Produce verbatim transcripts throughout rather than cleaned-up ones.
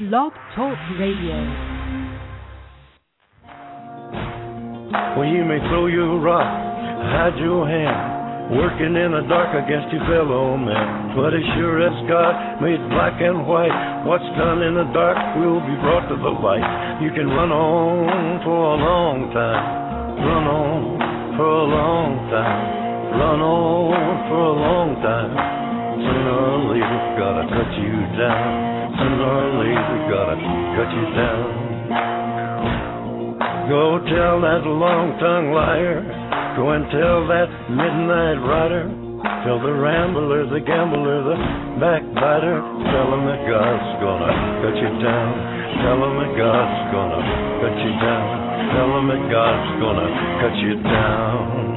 Blog Talk Radio. Well, you may throw your rock, hide your hand, working in the dark against your fellow man. But as sure as God made black and white, what's done in the dark will be brought to the light. You can run on for a long time, run on for a long time, run on for a long time. Sooner or later, gotta cut you down. Sooner or later, gotta cut you down. Go tell that long-tongued liar. Go and tell that midnight rider. Tell the rambler, the gambler, the backbiter. Tell him that God's gonna cut you down. Tell him that God's gonna cut you down. Tell him that God's gonna cut you down.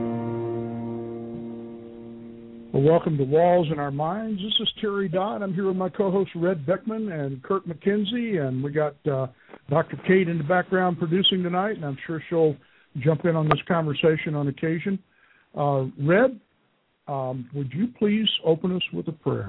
Well, welcome to Walls in Our Minds. This is Terry Dodd. I'm here with my co-host Red Beckman and Kurt McKenzie, and we got uh, Doctor Kate in the background producing tonight, and I'm sure she'll jump in on this conversation on occasion. Uh, Red, um, would you please open us with a prayer?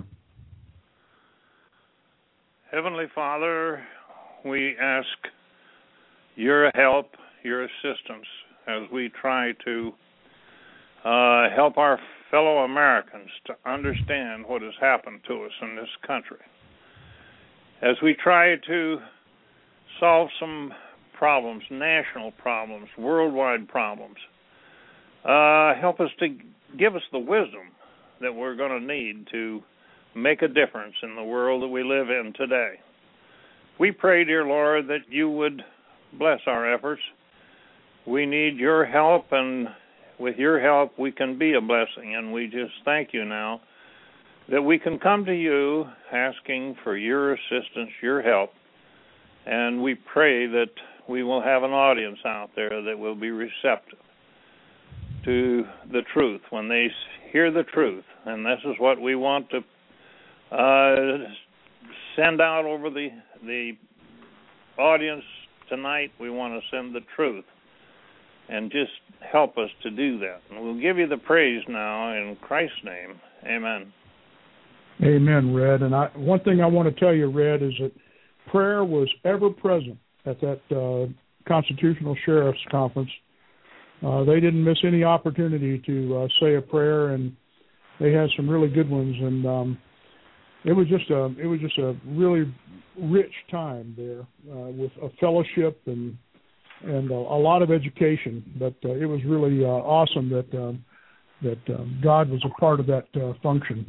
Heavenly Father, we ask your help, your assistance, as we try to uh, help our fellow Americans to understand what has happened to us in this country. As we try to solve some problems, national problems, worldwide problems, uh, help us to give us the wisdom that we're going to need to make a difference in the world that we live in today. We pray, dear Lord, that you would bless our efforts. We need your help, and with your help, we can be a blessing, and we just thank you now that we can come to you asking for your assistance, your help, and we pray that we will have an audience out there that will be receptive to the truth when they hear the truth, and this is what we want to uh, send out over the, the audience tonight. We want to send the truth. And just help us to do that. And we'll give you the praise now in Christ's name. Amen. Amen, Red. And I, one thing I want to tell you, Red, is that prayer was ever present at that uh, Constitutional Sheriff's Conference. Uh, they didn't miss any opportunity to uh, say a prayer, and they had some really good ones. And um, it was just a it was just a really rich time there uh, with a fellowship and. and uh, a lot of education, but uh, it was really uh, awesome that um, that um, God was a part of that uh, function.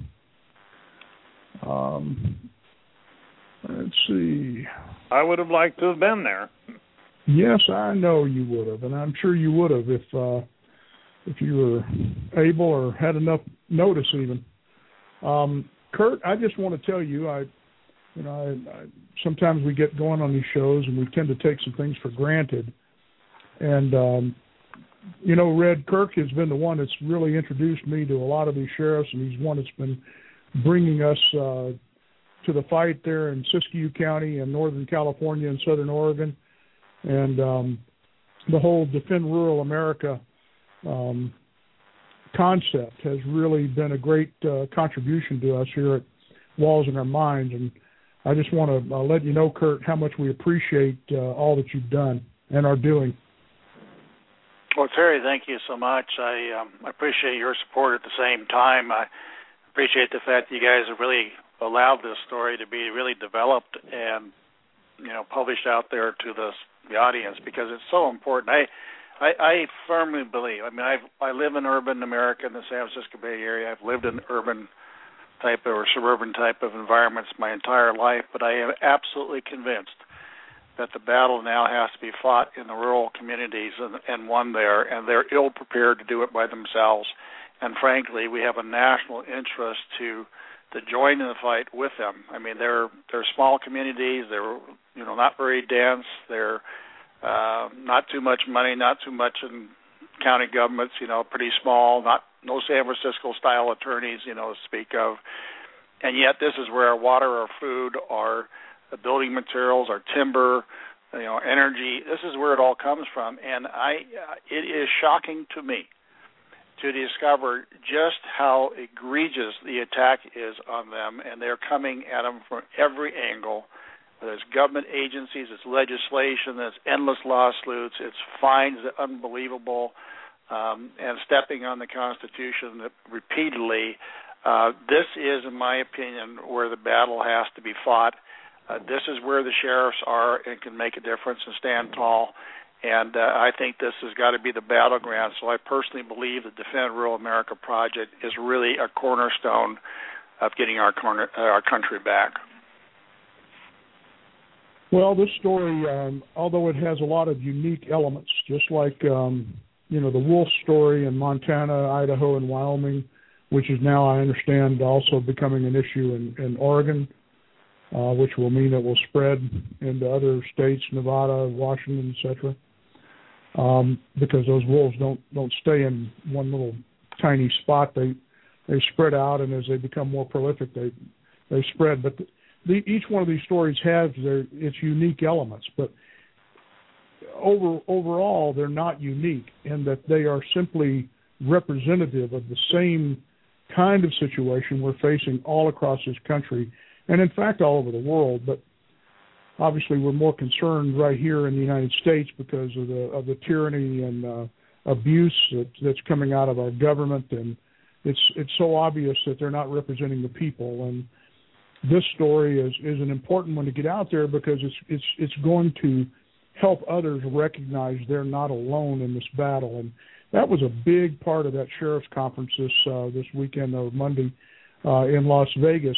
Um, let's see. I would have liked to have been there. Yes, I know you would have, and I'm sure you would have if uh, if you were able or had enough notice even. Um, Kurt, I just want to tell you, I, you know, I, I, sometimes we get going on these shows and we tend to take some things for granted. And, um, you know, Red, Kirk has been the one that's really introduced me to a lot of these sheriffs, and he's one that's been bringing us uh, to the fight there in Siskiyou County and Northern California and Southern Oregon. And um, the whole Defend Rural America um, concept has really been a great uh, contribution to us here at Walls in Our Minds. And I just want to uh, let you know, Kurt, how much we appreciate uh, all that you've done and are doing. Well, Terry, thank you so much. I um, appreciate your support at the same time. I appreciate the fact that you guys have really allowed this story to be really developed and, you know, published out there to the, the audience, because it's so important. I, I, I firmly believe, I mean, I've, I live in urban America in the San Francisco Bay Area. I've lived in urban type or suburban type of environments my entire life, but I am absolutely convinced that the battle now has to be fought in the rural communities and, and won there, and they're ill-prepared to do it by themselves. And frankly, we have a national interest to to join in the fight with them. I mean, they're they're small communities. They're you know not very dense. They're uh, not too much money, not too much in county governments. You know, pretty small. Not no San Francisco-style attorneys, you know, to speak of. And yet, this is where our water, our food, our the building materials, our timber, you know, energy. This is where it all comes from, and I. Uh, it is shocking to me to discover just how egregious the attack is on them, and they're coming at them from every angle. whether it's government agencies, it's legislation, it's endless lawsuits, it's fines that are unbelievable, um, and stepping on the Constitution repeatedly. Uh, this is, in my opinion, where the battle has to be fought. Uh, this is where the sheriffs are and can make a difference and stand tall. And uh, I think this has got to be the battleground. So I personally believe the Defend Rural America project is really a cornerstone of getting our corner, uh, our country back. Well, this story, um, although it has a lot of unique elements, just like um, you know the wolf story in Montana, Idaho, and Wyoming, which is now, I understand, also becoming an issue in, in Oregon, uh, which will mean it will spread into other states, Nevada, Washington, et cetera. Um, because those wolves don't don't stay in one little tiny spot. They they spread out, and as they become more prolific, they they spread. But the, the, each one of these stories has their its unique elements. But over overall, they're not unique in that they are simply representative of the same kind of situation we're facing all across this country, and in fact all over the world. But obviously, we're more concerned right here in the United States because of the of the tyranny and uh, abuse that, that's coming out of our government, and it's it's so obvious that they're not representing the people. And this story is, is an important one to get out there because it's it's it's going to help others recognize they're not alone in this battle. And that was a big part of that sheriff's conference this uh, this weekend or Monday uh, in Las Vegas.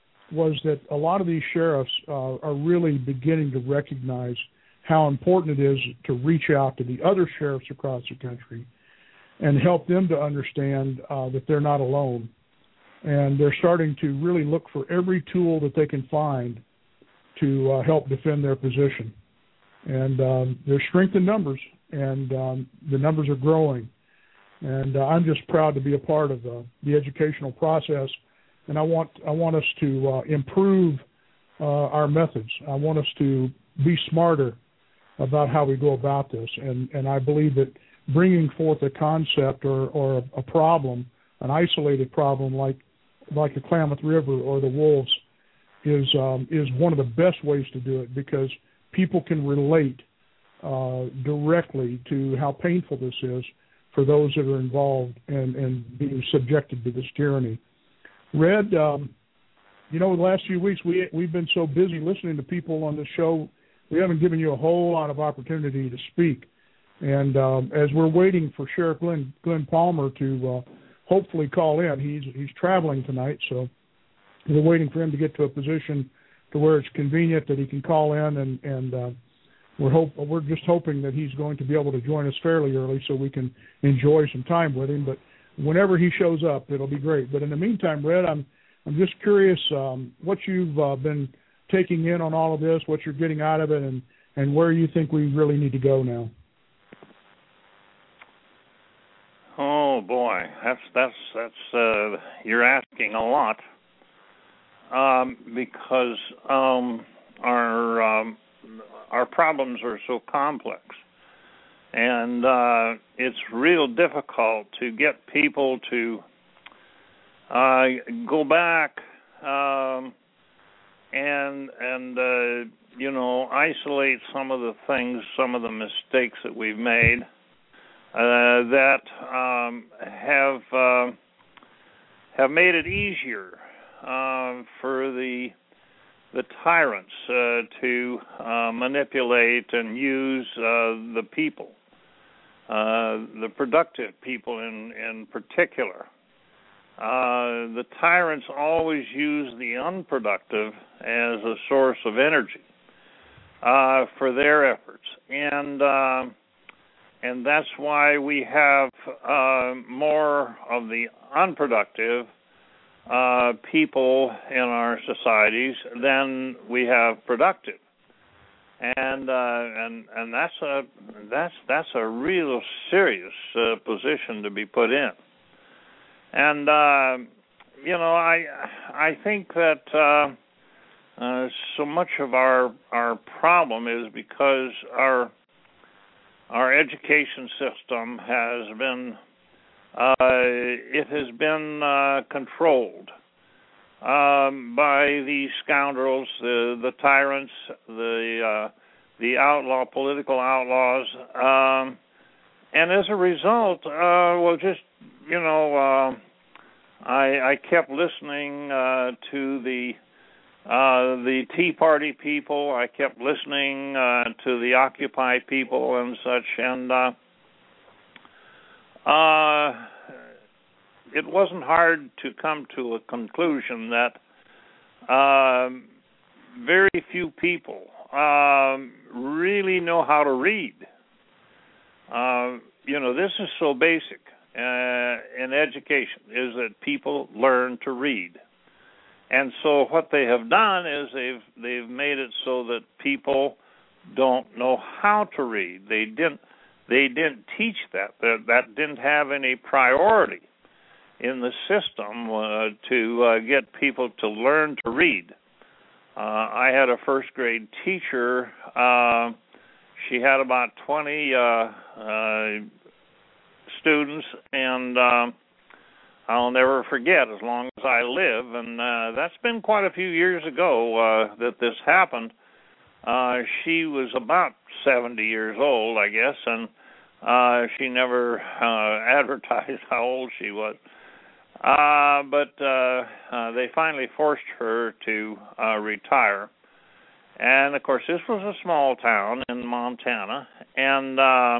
Was that a lot of these sheriffs uh, are really beginning to recognize how important it is to reach out to the other sheriffs across the country and help them to understand uh, that they're not alone. And they're starting to really look for every tool that they can find to uh, help defend their position. And um, there's strength in numbers, and um, the numbers are growing. And uh, I'm just proud to be a part of uh, the educational process. And I want I want us to uh, improve uh, our methods. I want us to be smarter about how we go about this. And, and I believe that bringing forth a concept or, or a problem, an isolated problem like like the Klamath River or the wolves, is um, is one of the best ways to do it because people can relate uh, directly to how painful this is for those that are involved and, and being subjected to this tyranny. Red, um, you know, the last few weeks we, we've been so busy listening to people on the show, we haven't given you a whole lot of opportunity to speak. And um, as we're waiting for Sheriff Glenn, Glenn Palmer to uh, hopefully call in, he's he's traveling tonight, so we're waiting for him to get to a position to where it's convenient that he can call in, and, and uh, we're hope we're just hoping that he's going to be able to join us fairly early so we can enjoy some time with him. But whenever he shows up, it'll be great. But in the meantime, Red, I'm I'm just curious um, what you've uh, been taking in on all of this, what you're getting out of it, and, and where you think we really need to go now. Oh boy, that's that's that's uh, you're asking a lot um, because um, our um, our problems are so complex. And uh, it's real difficult to get people to uh, go back um, and and uh, you know isolate some of the things, some of the mistakes that we've made uh, that um, have uh, have made it easier uh, for the the tyrants uh, to uh, manipulate and use uh, the people. Uh, the productive people in, in particular. Uh, the tyrants always use the unproductive as a source of energy uh, for their efforts. And uh, and that's why we have uh, more of the unproductive uh, people in our societies than we have productive. And uh, and and that's a that's that's a real serious uh, position to be put in. And uh, you know, I I think that uh, uh, so much of our our problem is because our our education system has been uh, it has been uh, controlled um, by these scoundrels, the the tyrants, the uh, the outlaw political outlaws, um, and as a result, uh, well, just you know, uh, I, I kept listening uh, to the uh, the Tea Party people. I kept listening uh, to the Occupy people and such, and uh, uh, it wasn't hard to come to a conclusion that uh, very few people um, really know how to read. Uh, you know, this is so basic uh, in education, is that people learn to read. And so what they have done is they've they've made it so that people don't know how to read. They didn't they didn't teach that. That, that didn't have any priority in the system uh, to uh, get people to learn to read. Uh, I had a first grade teacher. Uh, she had about twenty uh, uh, students, and uh, I'll never forget as long as I live. And uh, that's been quite a few years ago uh, that this happened. Uh, she was about seventy years old, I guess, and uh, she never uh, advertised how old she was. Uh, but uh, uh, they finally forced her to uh, retire. And, of course, this was a small town in Montana. And uh,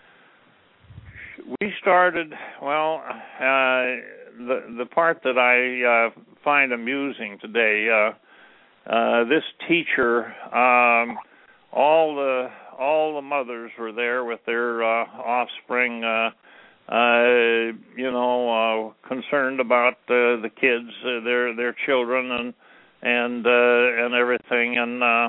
we started, well, uh, the, the part that I uh, find amusing today, uh, uh, this teacher, um, all the all the mothers were there with their uh, offspring, uh Uh, you know, uh, concerned about uh, the kids, uh, their their children, and and uh, and everything, and uh,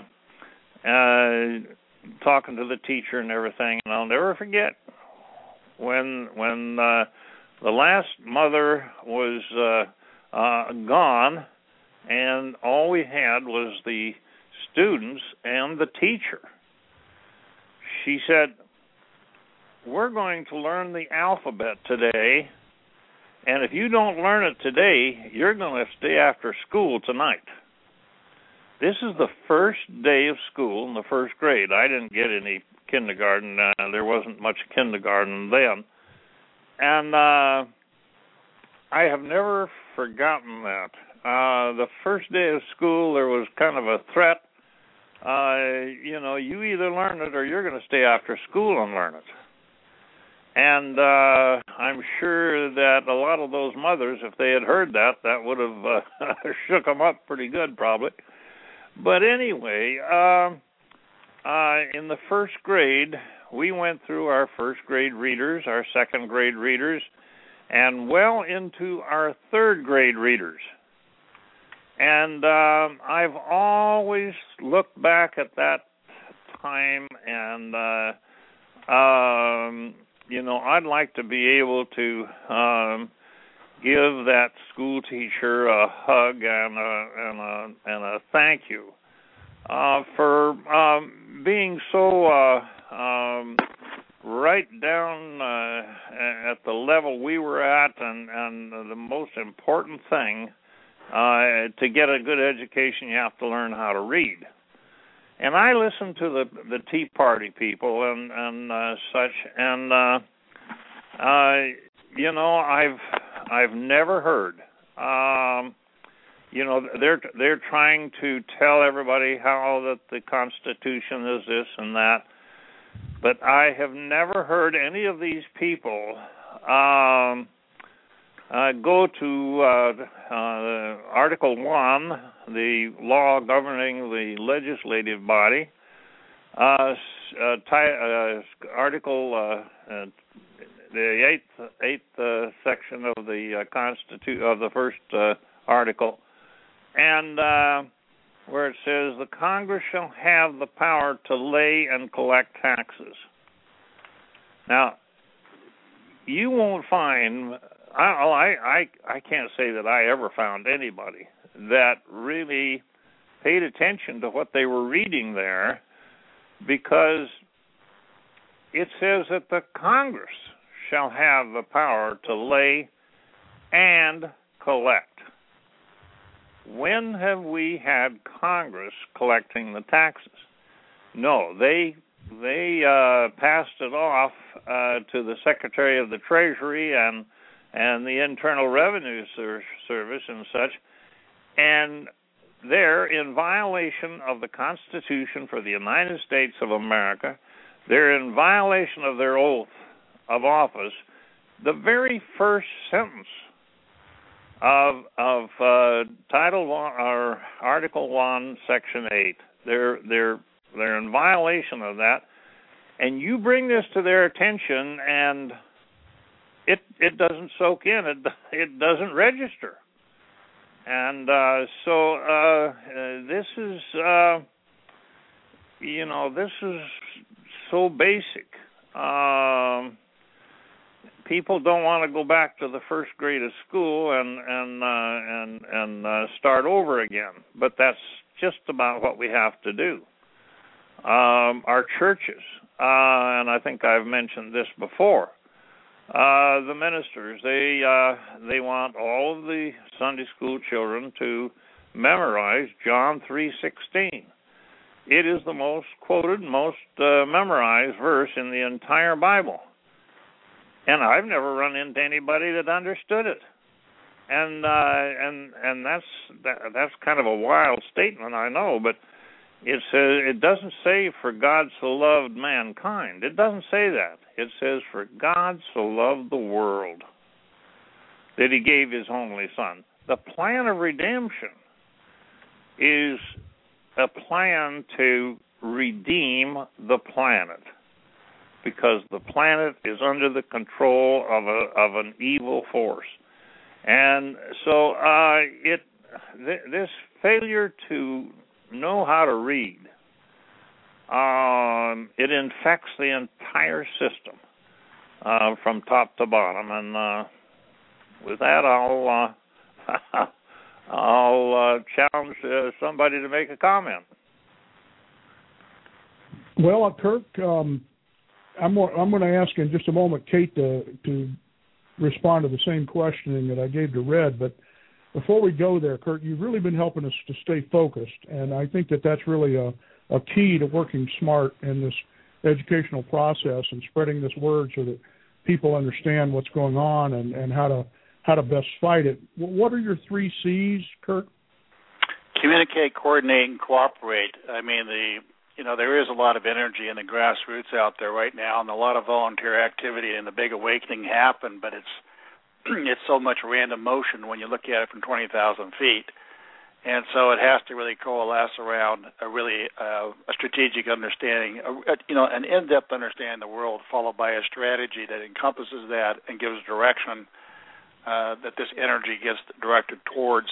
uh, talking to the teacher and everything. And I'll never forget when when uh, the last mother was uh, uh, gone, and all we had was the students and the teacher. She said, "We're going to learn the alphabet today, and if you don't learn it today, you're going to stay after school tonight." This is the first day of school in the first grade. I didn't get any kindergarten. Uh, there wasn't much kindergarten then. And uh, I have never forgotten that. Uh, the first day of school, there was kind of a threat. Uh, you know, you either learn it or you're going to stay after school and learn it. And uh, I'm sure that a lot of those mothers, if they had heard that, that would have uh, shook them up pretty good, probably. But anyway, uh, uh, in the first grade, we went through our first grade readers, our second grade readers, and well into our third grade readers. And uh, I've always looked back at that time, and uh, um, you know, I'd like to be able to um, give that school teacher a hug and a and a, and a thank you uh, for um, being so uh, um, right down uh, at the level we were at, and, and the most important thing, uh, to get a good education, you have to learn how to read. And I listened to the the Tea Party people and and uh, such, and uh, uh, you know, I've I've never heard. Um, you know, they're they're trying to tell everybody how that the Constitution is this and that, but I have never heard any of these people um, uh, go to uh, uh, Article One, the law governing the legislative body, uh, uh, ty- uh, Article uh, uh, the eighth eighth uh, section of the uh, Constitu- of the first uh, article, and uh, where it says the Congress shall have the power to lay and collect taxes. Now, you won't find. I, I I can't say that I ever found anybody that really paid attention to what they were reading there, because it says that the Congress shall have the power to lay and collect. when have we had Congress collecting the taxes? No, they they uh, passed it off uh, to the Secretary of the Treasury and and the Internal Revenue Service and such, and they're in violation of the Constitution for the United States of America. They're in violation of their oath of office. The very first sentence of of uh, Title One or Article One, Section Eight. They're they're they're in violation of that, and you bring this to their attention, and it it doesn't soak in. It it doesn't register, and uh, so uh, this is uh, you know this is so basic. Um, People don't want to go back to the first grade of school and and uh, and and uh, start over again, but that's just about what we have to do. Um, our churches, uh, and I think I've mentioned this before. Uh, the ministers, they uh, they want all of the Sunday school children to memorize John three sixteen. It is the most quoted, most uh, memorized verse in the entire Bible. And I've never run into anybody that understood it, and uh, and and that's that, that's kind of a wild statement, I know, but it says it doesn't say for God so loved mankind. It doesn't say that. It says for God so loved the world that He gave His only Son. The plan of redemption is a plan to redeem the planet, because the planet is under the control of a of an evil force, and so uh, it th- this failure to know how to read, um, it infects the entire system uh, from top to bottom. And uh, with that, I'll uh, I'll uh, challenge uh, somebody to make a comment. Well, uh, Kirk. Um I'm, I'm going to ask in just a moment Kate to, to respond to the same questioning that I gave to Red. But before we go there, Kurt, you've really been helping us to stay focused. And I think that that's really a, a key to working smart in this educational process and spreading this word so that people understand what's going on and, and how to how to best fight it. What are your three C's, Kurt? Communicate, coordinate, and cooperate. I mean, the You know, there is a lot of energy in the grassroots out there right now, and a lot of volunteer activity, and the big awakening happened, but it's it's so much random motion when you look at it from twenty thousand feet. And so it has to really coalesce around a really uh, a strategic understanding, a, a, you know, an in-depth understanding of the world, followed by a strategy that encompasses that and gives direction uh, that this energy gets directed towards.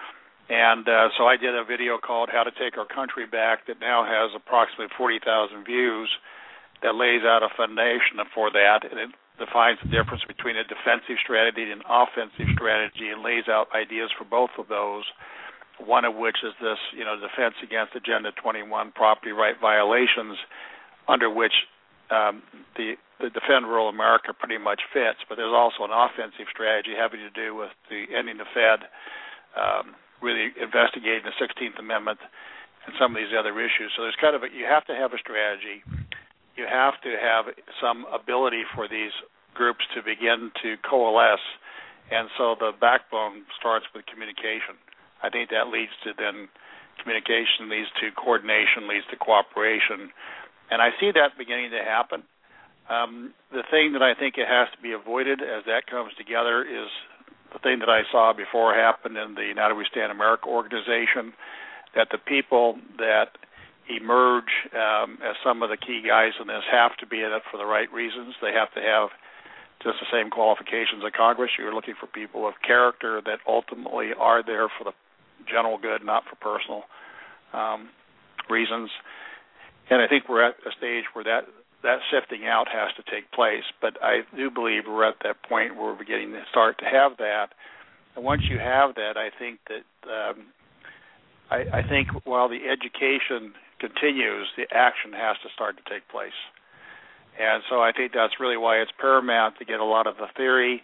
And uh, so I did a video called How to Take Our Country Back that now has approximately forty thousand views that lays out a foundation for that, and it defines the difference between a defensive strategy and an offensive strategy and lays out ideas for both of those, one of which is this, you know, defense against Agenda twenty-one property right violations, under which um, the, the Defend Rural America pretty much fits. But there's also an offensive strategy having to do with the ending the Fed, um, really investigating the sixteenth Amendment and some of these other issues. So there's kind of a, you have to have a strategy. You have to have some ability for these groups to begin to coalesce. And so the backbone starts with communication. I think that leads to then communication, leads to coordination, leads to cooperation. And I see that beginning to happen. Um, the thing that I think it has to be avoided as that comes together is the thing that I saw before happened in the Now That We Stand America organization, that the people that emerge um, as some of the key guys in this have to be in it for the right reasons. They have to have just the same qualifications of Congress. You're looking for people of character that ultimately are there for the general good, not for personal um, reasons. And I think we're at a stage where that that sifting out has to take place. But I do believe we're at that point where we're beginning to start to have that. And once you have that, I think that um, I, I think while the education continues, the action has to start to take place. And so I think that's really why it's paramount to get a lot of the theory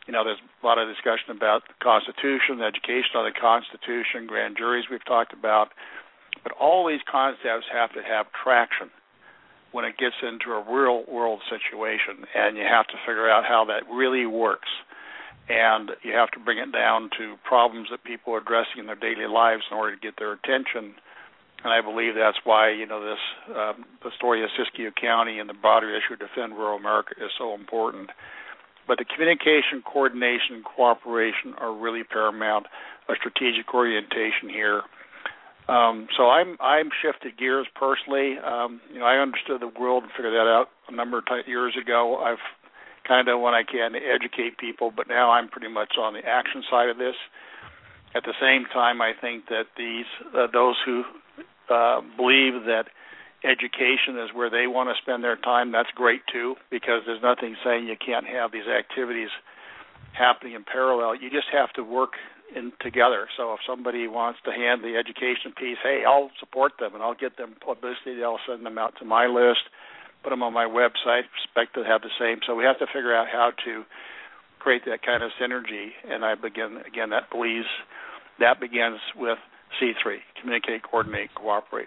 you know, there's a lot of discussion about the Constitution, the education on the Constitution, grand juries we've talked about, but all these concepts have to have traction when it gets into a real-world situation, and you have to figure out how that really works. And you have to bring it down to problems that people are addressing in their daily lives in order to get their attention. And I believe that's why, you know, this um, the story of Siskiyou County and the broader issue to defend rural America is so important. But the communication, coordination, and cooperation are really paramount, a strategic orientation here. Um, so I'm I'm shifted gears personally. Um, you know, I understood the world and figured that out a number of t- years ago. I've kind of, when I can, educate people, but now I'm pretty much on the action side of this. At the same time, I think that these uh, those who uh, believe that education is where they want to spend their time, that's great too, because there's nothing saying you can't have these activities happening in parallel. You just have to work in together. So if somebody wants to hand the education piece, hey, I'll support them and I'll get them publicity. I'll send them out to my list, put them on my website, expect to have the same. So we have to figure out how to create that kind of synergy. And I begin, again, that believes that begins with C three, communicate, coordinate, cooperate.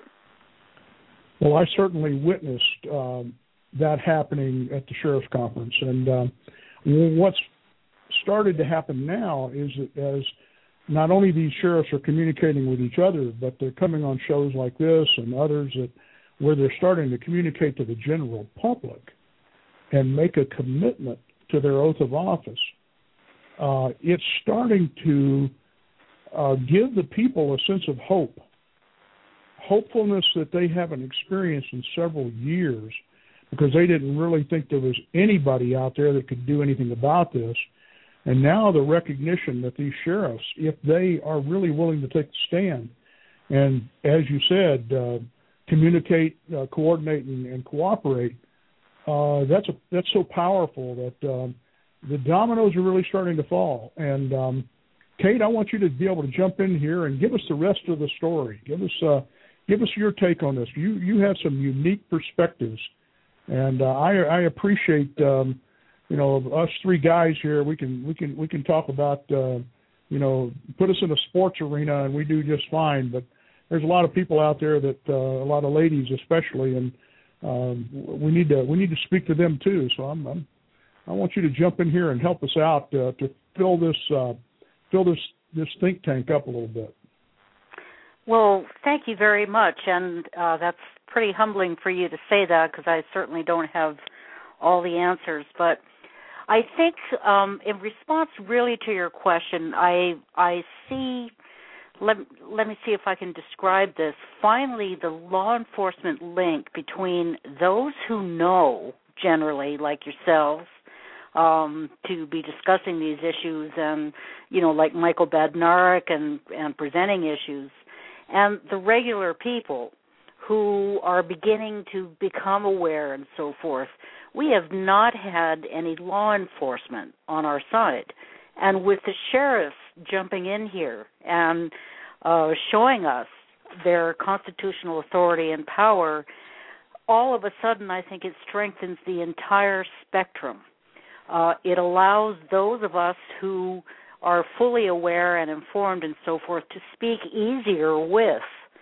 Well, I certainly witnessed um, that happening at the Sheriff's Conference. And um, what's started to happen now is that as not only these sheriffs are communicating with each other, but they're coming on shows like this and others that where they're starting to communicate to the general public and make a commitment to their oath of office. Uh, it's starting to uh, give the people a sense of hope, hopefulness that they haven't experienced in several years because they didn't really think there was anybody out there that could do anything about this. And now the recognition that these sheriffs, if they are really willing to take the stand, and as you said, uh, communicate, uh, coordinate, and, and cooperate, uh, that's a, that's so powerful that um, the dominoes are really starting to fall. And um, Kate, I want you to be able to jump in here and give us the rest of the story. Give us uh, give us your take on this. You you have some unique perspectives, and uh, I I appreciate. Um, You know, us three guys here, we can we can we can talk about uh, you know, put us in a sports arena and we do just fine. But there's a lot of people out there that uh, a lot of ladies especially, and um, we need to we need to speak to them too. So I'm, I'm I want you to jump in here and help us out uh, to fill this uh, fill this this think tank up a little bit. Well, thank you very much, and uh, that's pretty humbling for you to say that because I certainly don't have all the answers, but I think um, in response really to your question, I I see, let, let me see if I can describe this, finally the law enforcement link between those who know generally, like yourselves, um, to be discussing these issues and, you know, like Michael Badnarik and, and presenting issues, and the regular people who are beginning to become aware and so forth. We have not had any law enforcement on our side. And with the sheriffs jumping in here and uh, showing us their constitutional authority and power, all of a sudden I think it strengthens the entire spectrum. Uh, it allows those of us who are fully aware and informed and so forth to speak easier with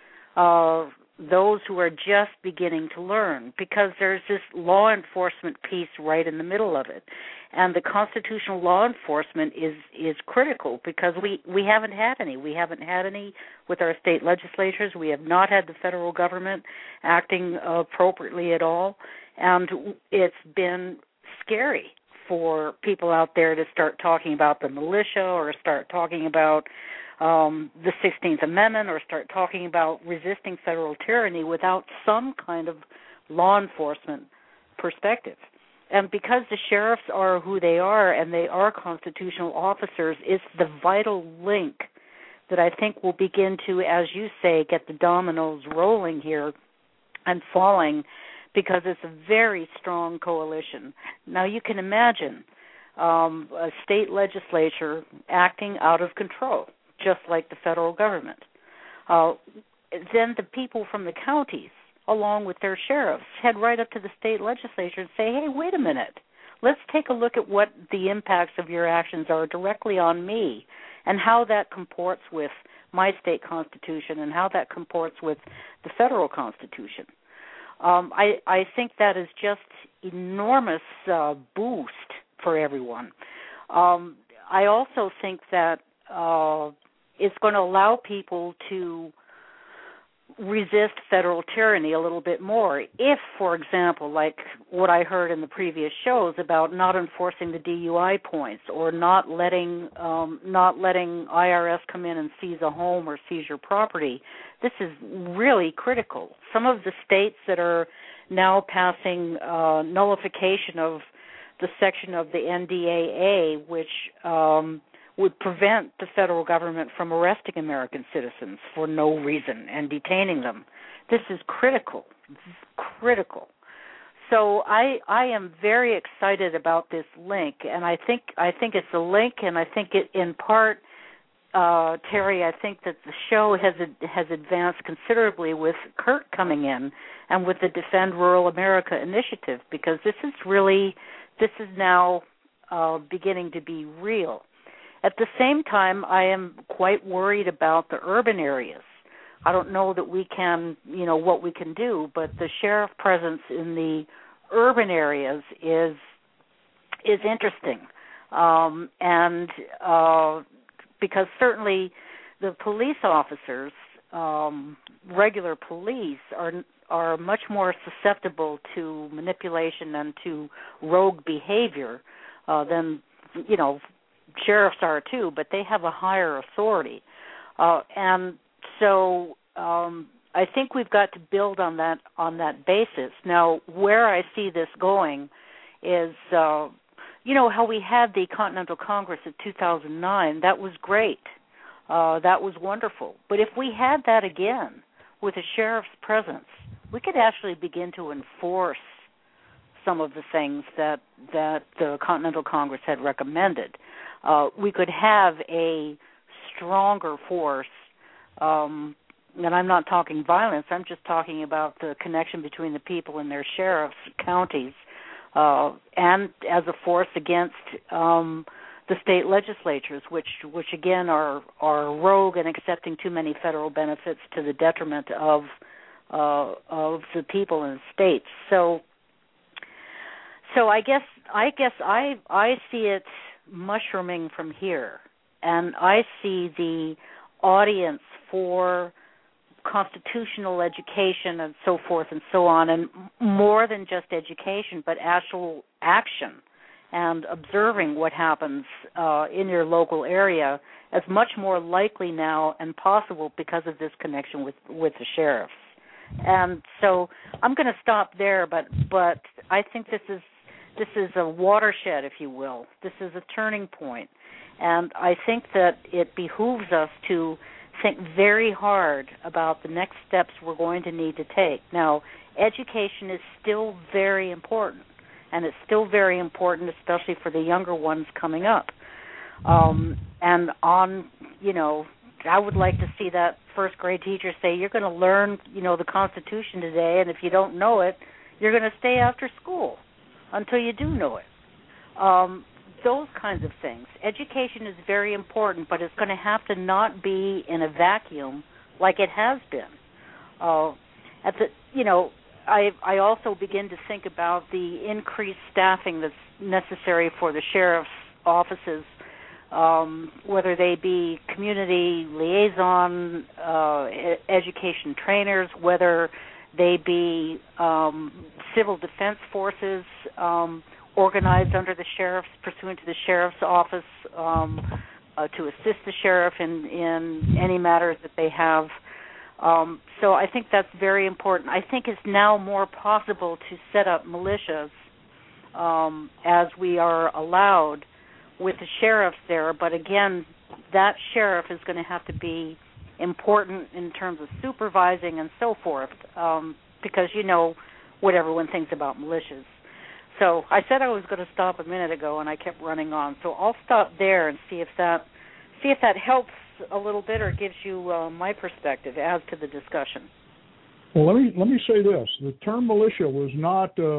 uh those who are just beginning to learn, because there's this law enforcement piece right in the middle of it. And the constitutional law enforcement is, is critical because we, we haven't had any. We haven't had any with our state legislatures. We have not had the federal government acting appropriately at all. And it's been scary for people out there to start talking about the militia or start talking about Um, the sixteenth Amendment or start talking about resisting federal tyranny without some kind of law enforcement perspective. And because the sheriffs are who they are and they are constitutional officers, it's the vital link that I think will begin to, as you say, get the dominoes rolling here and falling, because it's a very strong coalition. Now you can imagine um, a state legislature acting out of control, just like the federal government. Uh, then the people from the counties, along with their sheriffs, head right up to the state legislature and say, hey, wait a minute, let's take a look at what the impacts of your actions are directly on me and how that comports with my state constitution and how that comports with the federal constitution. Um, I, I think that is just enormous uh, boost for everyone. Um, I also think that uh, it's going to allow people to resist federal tyranny a little bit more. If, for example, like what I heard in the previous shows about not enforcing the D U I points or not letting um, not letting I R S come in and seize a home or seize your property, this is really critical. Some of the states that are now passing uh, nullification of the section of the N D A A, which um, would prevent the federal government from arresting American citizens for no reason and detaining them. This is critical, critical. So I I am very excited about this link, and I think I think it's a link, and I think it in part, uh, Terry, I think that the show has has advanced considerably with Kurt coming in and with the Defend Rural America initiative, because this is really this is now uh, beginning to be real. At the same time, I am quite worried about the urban areas. I don't know that we can, you know, what we can do, but the sheriff presence in the urban areas is is interesting, um, and uh, because certainly the police officers, um, regular police, are are much more susceptible to manipulation and to rogue behavior uh, than, you know, sheriffs are too, but they have a higher authority. Uh, and so um, I think we've got to build on that on that basis. Now, where I see this going is, uh, you know, how we had the Continental Congress of two thousand nine. That was great. Uh, that was wonderful. But if we had that again with a sheriff's presence, we could actually begin to enforce some of the things that, that the Continental Congress had recommended. Uh, we could have a stronger force, um, and I'm not talking violence, I'm just talking about the connection between the people and their sheriffs, counties, uh, and as a force against um, the state legislatures, which, which again are, are rogue and accepting too many federal benefits to the detriment of uh, of the people in states. So, so I guess I guess I I see it mushrooming from here, and I see the audience for constitutional education and so forth and so on, and more than just education, but actual action and observing what happens uh, in your local area as much more likely now and possible because of this connection with, with the sheriffs. And so I'm going to stop there, but but I think this is This is a watershed, if you will. This is a turning point. And I think that it behooves us to think very hard about the next steps we're going to need to take. Now, education is still very important, and it's still very important, especially for the younger ones coming up. Um, and on, you know, I would like to see that first grade teacher say, you're going to learn, you know, the Constitution today, and if you don't know it, you're going to stay after school until you do know it. Um, those kinds of things. Education is very important, but it's going to have to not be in a vacuum like it has been. Uh, at the, you know, I I also begin to think about the increased staffing that's necessary for the sheriff's offices, um, whether they be community liaison, uh, e- education trainers, whether they be um, civil defense forces um, organized under the sheriff's, pursuant to the sheriff's office, um, uh, to assist the sheriff in, in any matters that they have. Um, so I think that's very important. I think it's now more possible to set up militias um, as we are allowed with the sheriff there. But again, that sheriff is going to have to be important in terms of supervising and so forth, um, because you know what everyone thinks about militias. So I said I was going to stop a minute ago, and I kept running on. So I'll stop there and see if that see if that helps a little bit or gives you uh, my perspective as to the discussion. Well, let me let me say this: the term militia was not um,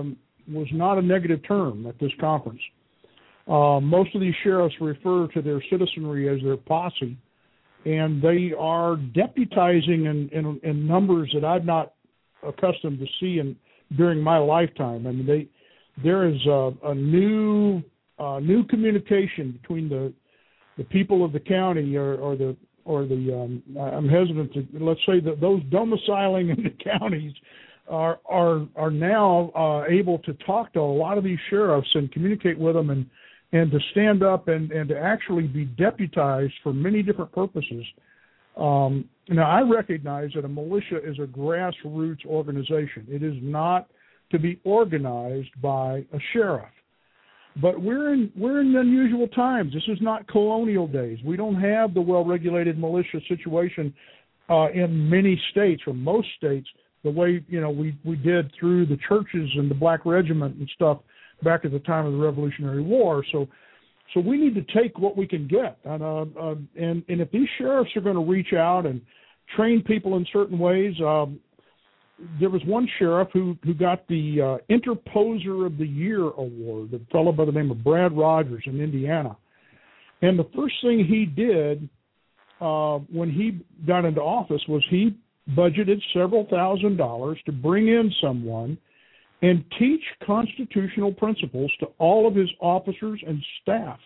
was not a negative term at this conference. Uh, most of these sheriffs refer to their citizenry as their posse, and they are deputizing in, in, in numbers that I'm not accustomed to seeing during my lifetime. I mean, they there is a, a new uh, new communication between the the people of the county or, or the or the um, I'm hesitant to let's say that those domiciling in the counties are are are now uh, able to talk to a lot of these sheriffs and communicate with them and and to stand up and, and to actually be deputized for many different purposes. Um, now, I recognize that a militia is a grassroots organization. It is not to be organized by a sheriff. But we're in we're in unusual times. This is not colonial days. We don't have the well-regulated militia situation uh, in many states or most states the way you know we, we did through the churches and the Black Regiment and stuff back at the time of the Revolutionary War. So, so we need to take what we can get. And uh, uh, and, and if these sheriffs are going to reach out and train people in certain ways. Um, There was one sheriff who, who got the uh, Interposer of the Year award, a fellow by the name of Brad Rogers in Indiana. And the first thing he did uh, when he got into office was he budgeted several thousand dollars to bring in someone and teach constitutional principles to all of his officers and staff.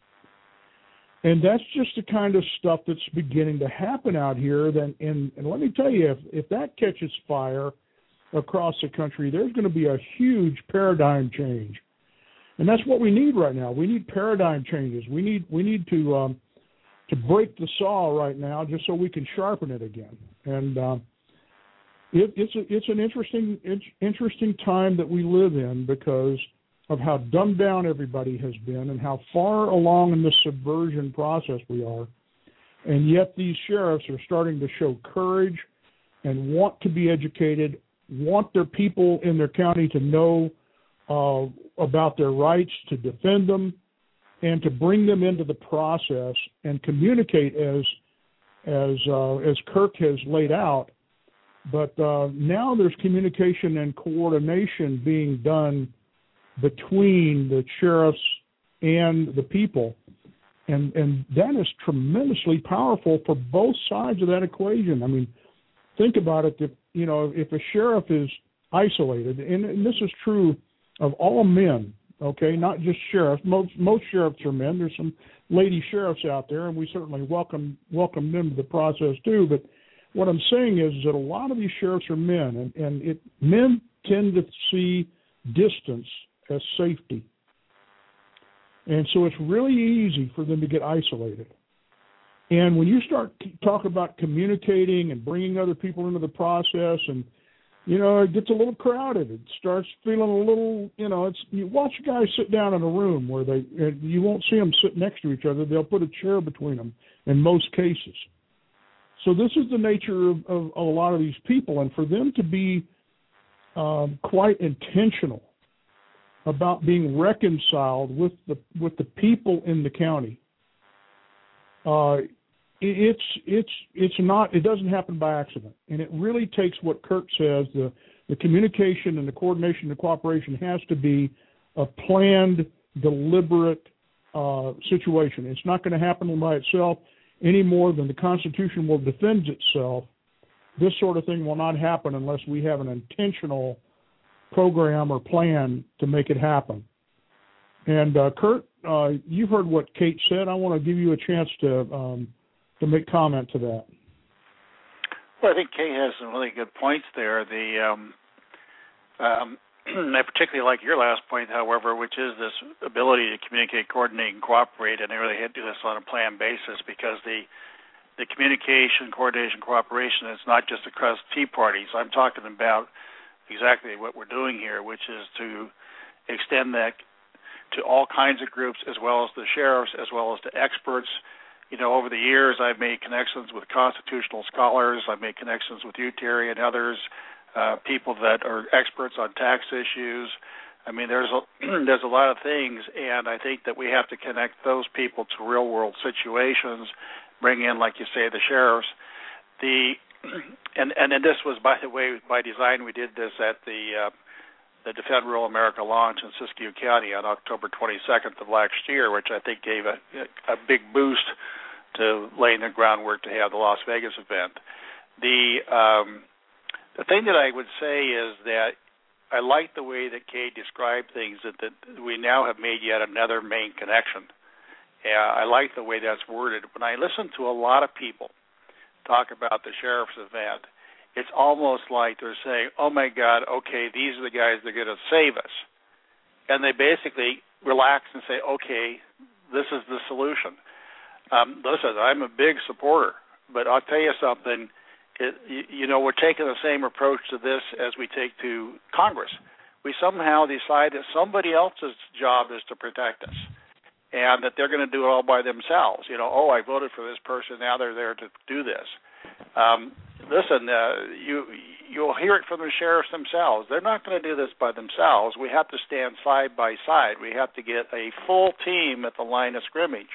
And that's just the kind of stuff that's beginning to happen out here. Then, and, and let me tell you, if, if that catches fire across the country, there's going to be a huge paradigm change. And that's what we need right now. We need paradigm changes. We need we need to um, to break the saw right now, just so we can sharpen it again. And um, it, it's a, it's an interesting it's interesting time that we live in because of how dumbed down everybody has been and how far along in the subversion process we are. And yet these sheriffs are starting to show courage and want to be educated, want their people in their county to know uh, about their rights, to defend them, and to bring them into the process and communicate as as uh, as Kirk has laid out. But uh, now there's communication and coordination being done between the sheriffs and the people. And and that is tremendously powerful for both sides of that equation. I mean, think about it. If, you know, if a sheriff is isolated, and, and this is true of all men, okay, not just sheriffs. Most most sheriffs are men. There's some lady sheriffs out there, and we certainly welcome welcome them to the process too. But what I'm saying is that a lot of these sheriffs are men, and, and it, men tend to see distance as safety. And so it's really easy for them to get isolated. And when you start talking about communicating and bringing other people into the process, and, you know, it gets a little crowded. It starts feeling a little, you know, it's you watch guys sit down in a room where they, you won't see them sit next to each other. They'll put a chair between them in most cases. So this is the nature of, of, of a lot of these people. And for them to be um, quite intentional about being reconciled with the with the people in the county. Uh, it's it's it's not it doesn't happen by accident, and it really takes what Kirk says. The the communication and the coordination and the cooperation has to be a planned, deliberate uh, situation. It's not going to happen by itself any more than the Constitution will defend itself. This sort of thing will not happen unless we have an intentional program or plan to make it happen. And uh, Kurt, uh, you've heard what Kate said. I want to give you a chance to um, to make comment to that. Well, I think Kate has some really good points there. The um, um, I particularly like your last point, however, which is this ability to communicate, coordinate, and cooperate. And I really had to do this on a planned basis because the the communication, coordination, cooperation is not just across Tea parties. I'm talking about exactly what we're doing here, which is to extend that to all kinds of groups, as well as the sheriffs, as well as to experts. You know, over the years, I've made connections with constitutional scholars. I've made connections with you, Terry, and others, uh, people that are experts on tax issues. I mean, there's a, there's a lot of things, and I think that we have to connect those people to real-world situations, bring in, like you say, the sheriffs. The And and then this was, by the way, by design. We did this at the uh, the Defend Rural America launch in Siskiyou County on October twenty-second of last year, which I think gave a, a big boost to laying the groundwork to have the Las Vegas event. The um, the thing that I would say is that I like the way that Kate described things, that, that we now have made yet another main connection. Uh, I like the way that's worded. When I listen to a lot of people talk about the sheriff's event, it's almost like they're saying, oh, my God, okay, these are the guys that are going to save us. And they basically relax and say, okay, this is the solution. Um, listen, I'm a big supporter, but I'll tell you something. It, you, you know, we're taking the same approach to this as we take to Congress. We somehow decide that somebody else's job is to protect us and that they're going to do it all by themselves. You know, oh, I voted for this person, now they're there to do this. Um, listen, uh, you, you'll hear it from the sheriffs themselves. They're not going to do this by themselves. We have to stand side by side. We have to get a full team at the line of scrimmage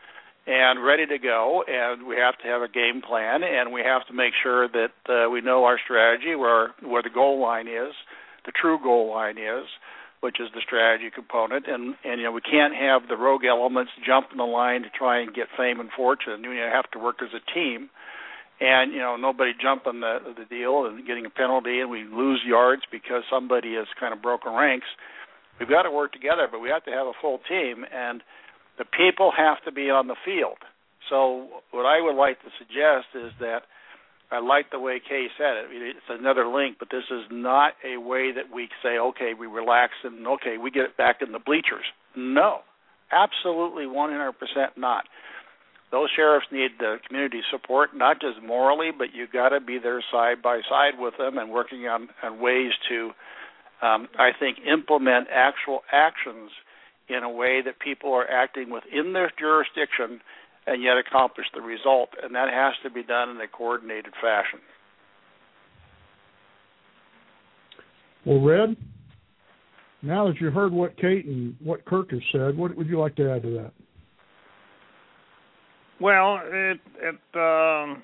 and ready to go, and we have to have a game plan, and we have to make sure that uh, we know our strategy, where where the goal line is, the true goal line is, which is the strategy component, and, and you know, we can't have the rogue elements jump in the line to try and get fame and fortune. You have to work as a team, and you know, nobody jumping the the deal and getting a penalty, and we lose yards because somebody has kind of broken ranks. We've got to work together, but we have to have a full team, and the people have to be on the field. So what I would like to suggest is that I like the way Kay said it. It's another link, but this is not a way that we say, okay, we relax and, okay, we get it back in the bleachers. No, absolutely one hundred percent not. Those sheriffs need the community support, not just morally, but you've got to be there side by side with them and working on, on ways to, um, I think, implement actual actions in a way that people are acting within their jurisdiction and yet accomplish the result. And that has to be done in a coordinated fashion. Well, Red, now that you heard what Kate and what Kirk has said, what would you like to add to that? Well, it, it um,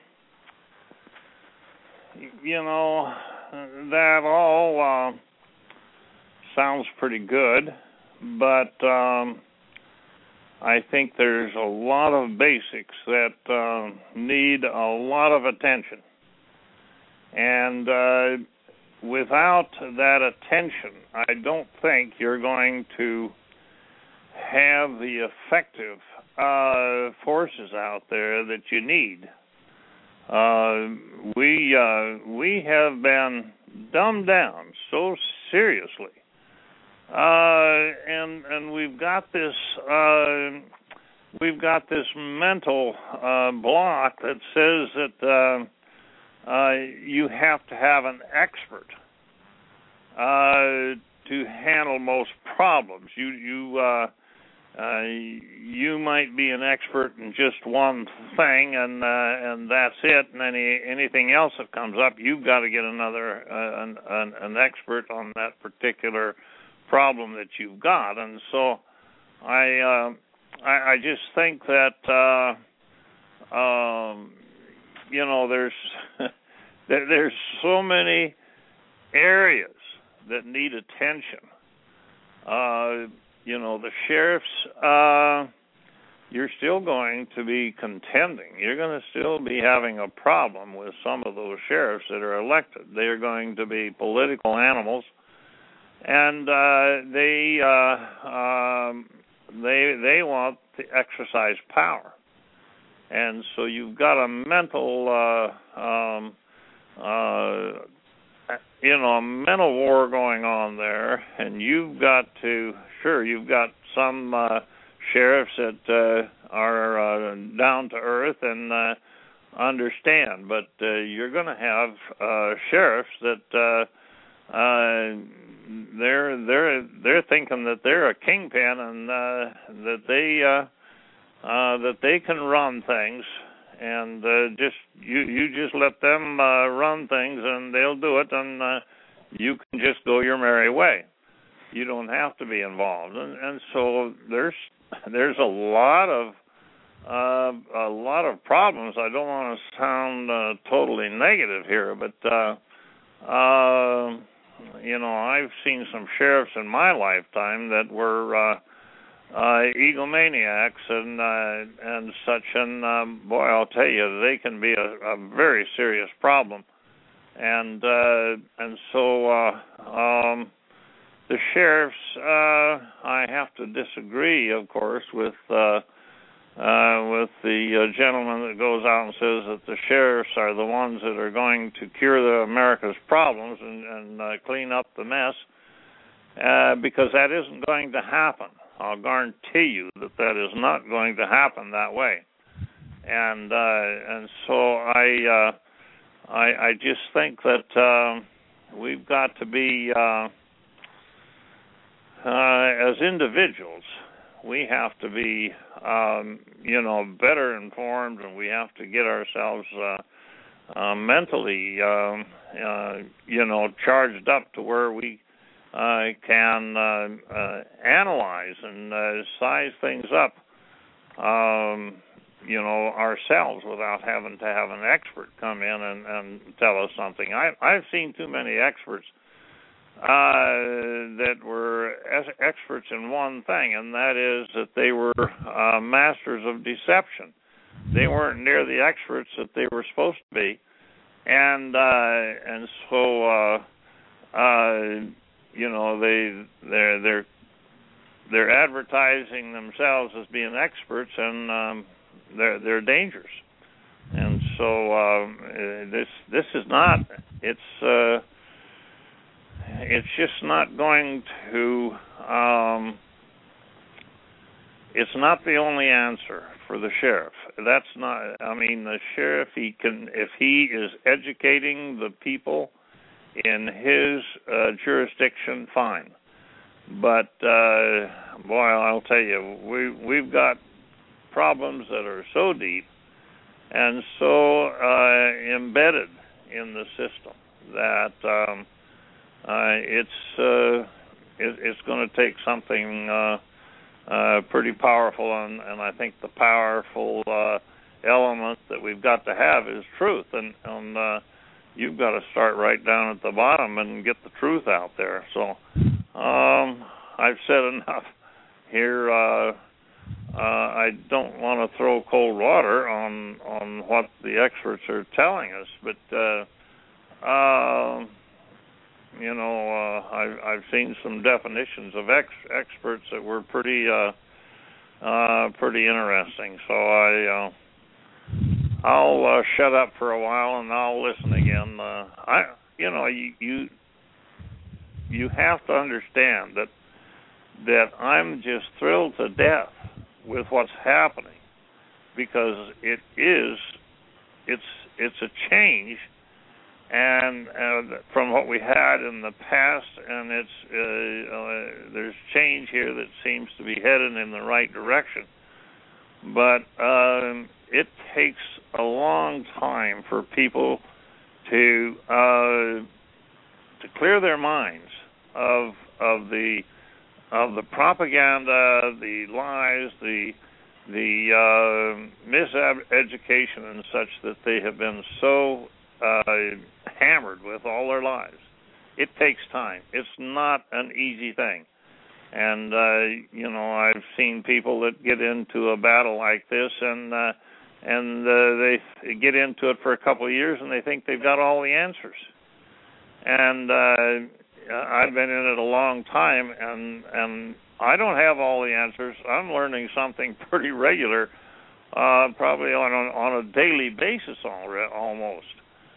you know, that all uh, sounds pretty good. But um, I think there's a lot of basics that uh, need a lot of attention. And uh, without that attention, I don't think you're going to have the effective uh, forces out there that you need. Uh, we uh, we have been dumbed down so seriously. Uh, and and we've got this uh, we've got this mental uh, block that says that uh, uh, you have to have an expert uh, to handle most problems. You you uh, uh, you might be an expert in just one thing, and uh, and that's it. And any anything else that comes up, you've got to get another uh, an, an an expert on that particular problem that you've got. And so I uh, I, I just think that uh, um, you know there's there's so many areas that need attention. Uh, you know, the sheriffs, uh, you're still going to be contending. You're going to still be having a problem with some of those sheriffs that are elected. They're going to be political animals. And uh, they uh, um, they they want to exercise power, and so you've got a mental uh, um, uh, you know a mental war going on there, and you've got to sure you've got some uh, sheriffs that uh, are uh, down to earth and uh, understand, but uh, you're going to have uh, sheriffs that. Uh, uh, They're they're they're thinking that they're a kingpin and uh, that they uh, uh, that they can run things, and uh, just you you just let them uh, run things and they'll do it, and uh, you can just go your merry way. You don't have to be involved, and and so there's there's a lot of uh, a lot of problems. I don't want to sound uh, totally negative here, but. Uh, uh, you know, I've seen some sheriffs in my lifetime that were uh, uh, egomaniacs and uh, and such, and um, boy, I'll tell you, they can be a, a very serious problem. And uh, and so uh, um, the sheriffs, uh, I have to disagree, of course, with uh, uh, with the uh, gentleman that goes out and says that the sheriffs are the ones that are going to cure the America's problems and, and uh, clean up the mess, uh, because that isn't going to happen. I'll guarantee you that that is not going to happen that way. And uh, and so I. Uh, I, I just think that uh, we've got to be, uh, uh, as individuals, we have to be, um, you know, better informed, and we have to get ourselves uh, uh, mentally, um, uh, you know, charged up to where we uh, can uh, uh, analyze and uh, size things up. Um, you know, ourselves without having to have an expert come in and, and tell us something. I, I've seen too many experts uh, that were experts in one thing, and that is that they were uh, masters of deception. They weren't near the experts that they were supposed to be, and uh, and so uh, uh, you know they they're they're they're advertising themselves as being experts, and um, They're they're dangerous, and so um, this this is not. It's uh, it's just not going to. Um, it's not the only answer for the sheriff. That's not. I mean, the sheriff. He can if he is educating the people in his uh, jurisdiction, fine. But uh, boy, I'll tell you, we we've got problems that are so deep and so uh, embedded in the system that um, uh, it's uh, it, it's going to take something uh, uh, pretty powerful, and, and I think the powerful uh, element that we've got to have is truth, and, and uh, you've got to start right down at the bottom and get the truth out there. So um, I've said enough here. Uh, Uh, I don't want to throw cold water on on what the experts are telling us, but uh, uh, you know, uh, I've, I've seen some definitions of ex experts that were pretty uh, uh, pretty interesting. So I uh, I'll uh, shut up for a while and I'll listen again. Uh, I you know you, you you have to understand that that I'm just thrilled to death with what's happening, because it is, it's it's a change, and uh, from what we had in the past, and it's uh, uh, there's change here that seems to be headed in the right direction, but um, it takes a long time for people to uh, to clear their minds of of the of the propaganda, the lies, the the uh, miseducation and such that they have been so uh, hammered with all their lives. It takes time. It's not an easy thing. And, uh, you know, I've seen people that get into a battle like this, and uh, and uh, they get into it for a couple of years, and they think they've got all the answers. And uh I've been in it a long time, and and I don't have all the answers. I'm learning something pretty regular, uh, probably on a, on a daily basis already, almost.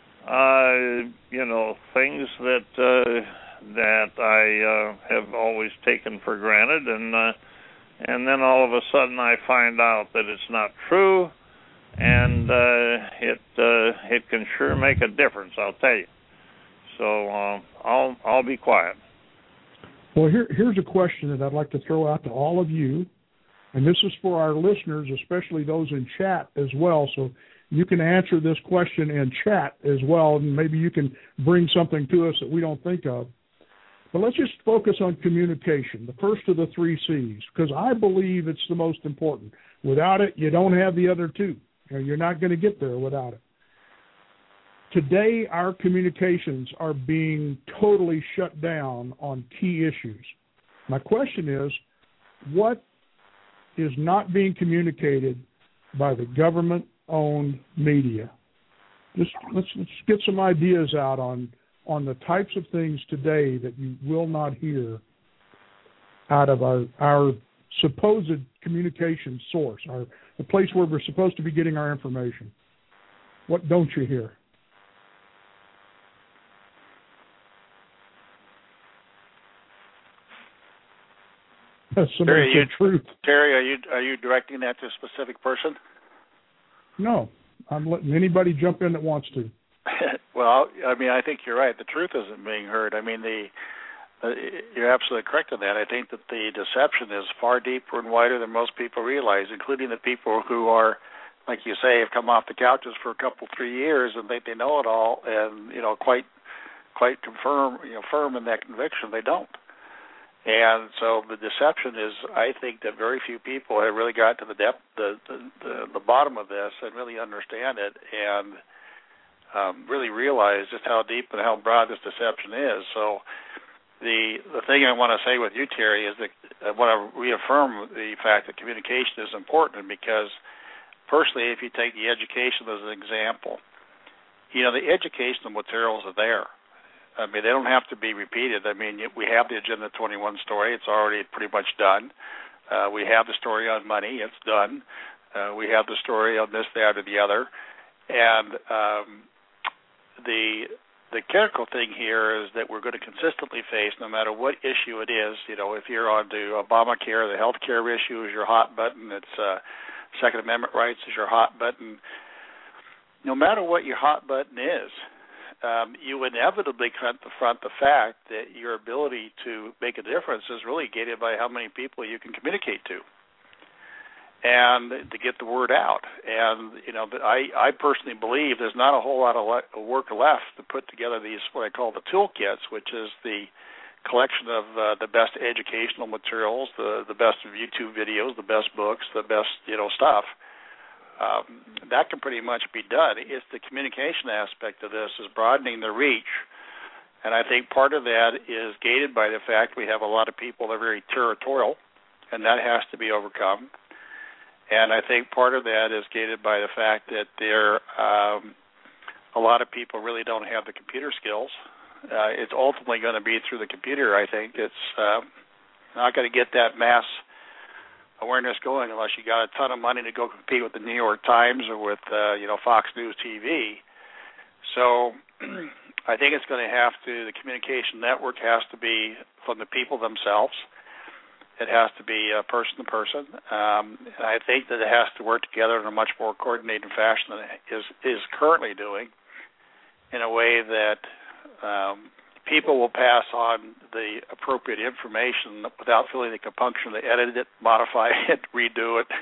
Uh, you know, things that uh, that I uh, have always taken for granted, and uh, and then all of a sudden I find out that it's not true, and uh, it uh, it can sure make a difference, I'll tell you. So uh, I'll I'll be quiet. Well, here, here's a question that I'd like to throw out to all of you, and this is for our listeners, especially those in chat as well. So you can answer this question in chat as well, and maybe you can bring something to us that we don't think of. But let's just focus on communication, the first of the three C's, because I believe it's the most important. Without it, you don't have the other two. You know, you're not going to get there without it. today our communications are being totally shut down on key issues. My question is, what is not being communicated by the government-owned media? Just let's, let's get some ideas out on on the types of things today that you will not hear out of our our supposed communication source, our the place where we're supposed to be getting our information. What don't you hear? That's some Terry, you, truth. Terry, are you are you directing that to a specific person? No, I'm letting anybody jump in that wants to. Well, I mean, I think you're right. The truth isn't being heard. I mean, the uh, you're absolutely correct on that. I think that the deception is far deeper and wider than most people realize, including the people who are, like you say, have come off the couches for a couple, three years and think they know it all, and you know, quite, quite confirm, you know, firm in that conviction. They don't. And so the deception is, I think, that very few people have really got to the depth, the the, the, the bottom of this, and really understand it, and um, really realize just how deep and how broad this deception is. So the the thing I want to say with you, Terry, is that I want to reaffirm the fact that communication is important, because personally, if you take the education as an example, you know, the educational materials are there. I mean, they don't have to be repeated. I mean, we have the Agenda twenty-one story. It's already pretty much done. Uh, we have the story on money. It's done. Uh, we have the story on this, that, or the other. And um, the the critical thing here is that we're going to consistently face, no matter what issue it is, you know, if you're on to Obamacare, the health care issue is your hot button. It's uh, Second Amendment rights is your hot button. No matter what your hot button is, Um, you inevitably confront the fact that your ability to make a difference is really gated by how many people you can communicate to and to get the word out. And, you know, I, I personally believe there's not a whole lot of le- work left to put together these, what I call the toolkits, which is the collection of uh, the best educational materials, the, the best YouTube videos, the best books, the best, you know, stuff. Um, that can pretty much be done. It's the communication aspect of this is broadening the reach, and I think part of that is gated by the fact we have a lot of people that are very territorial, and that has to be overcome. And I think part of that is gated by the fact that there um, a lot of people really don't have the computer skills. Uh, it's ultimately going to be through the computer, I think. It's uh, not going to get that mass awareness going unless you got a ton of money to go compete with the New York Times or with uh, you know Fox News T V. So I think it's going to have to, the communication network has to be from the people themselves. It has to be uh, person to person. Um, and I think that it has to work together in a much more coordinated fashion than it is, is currently doing, in a way that um, people will pass on the appropriate information without feeling the compunction to edit it, modify it, redo it,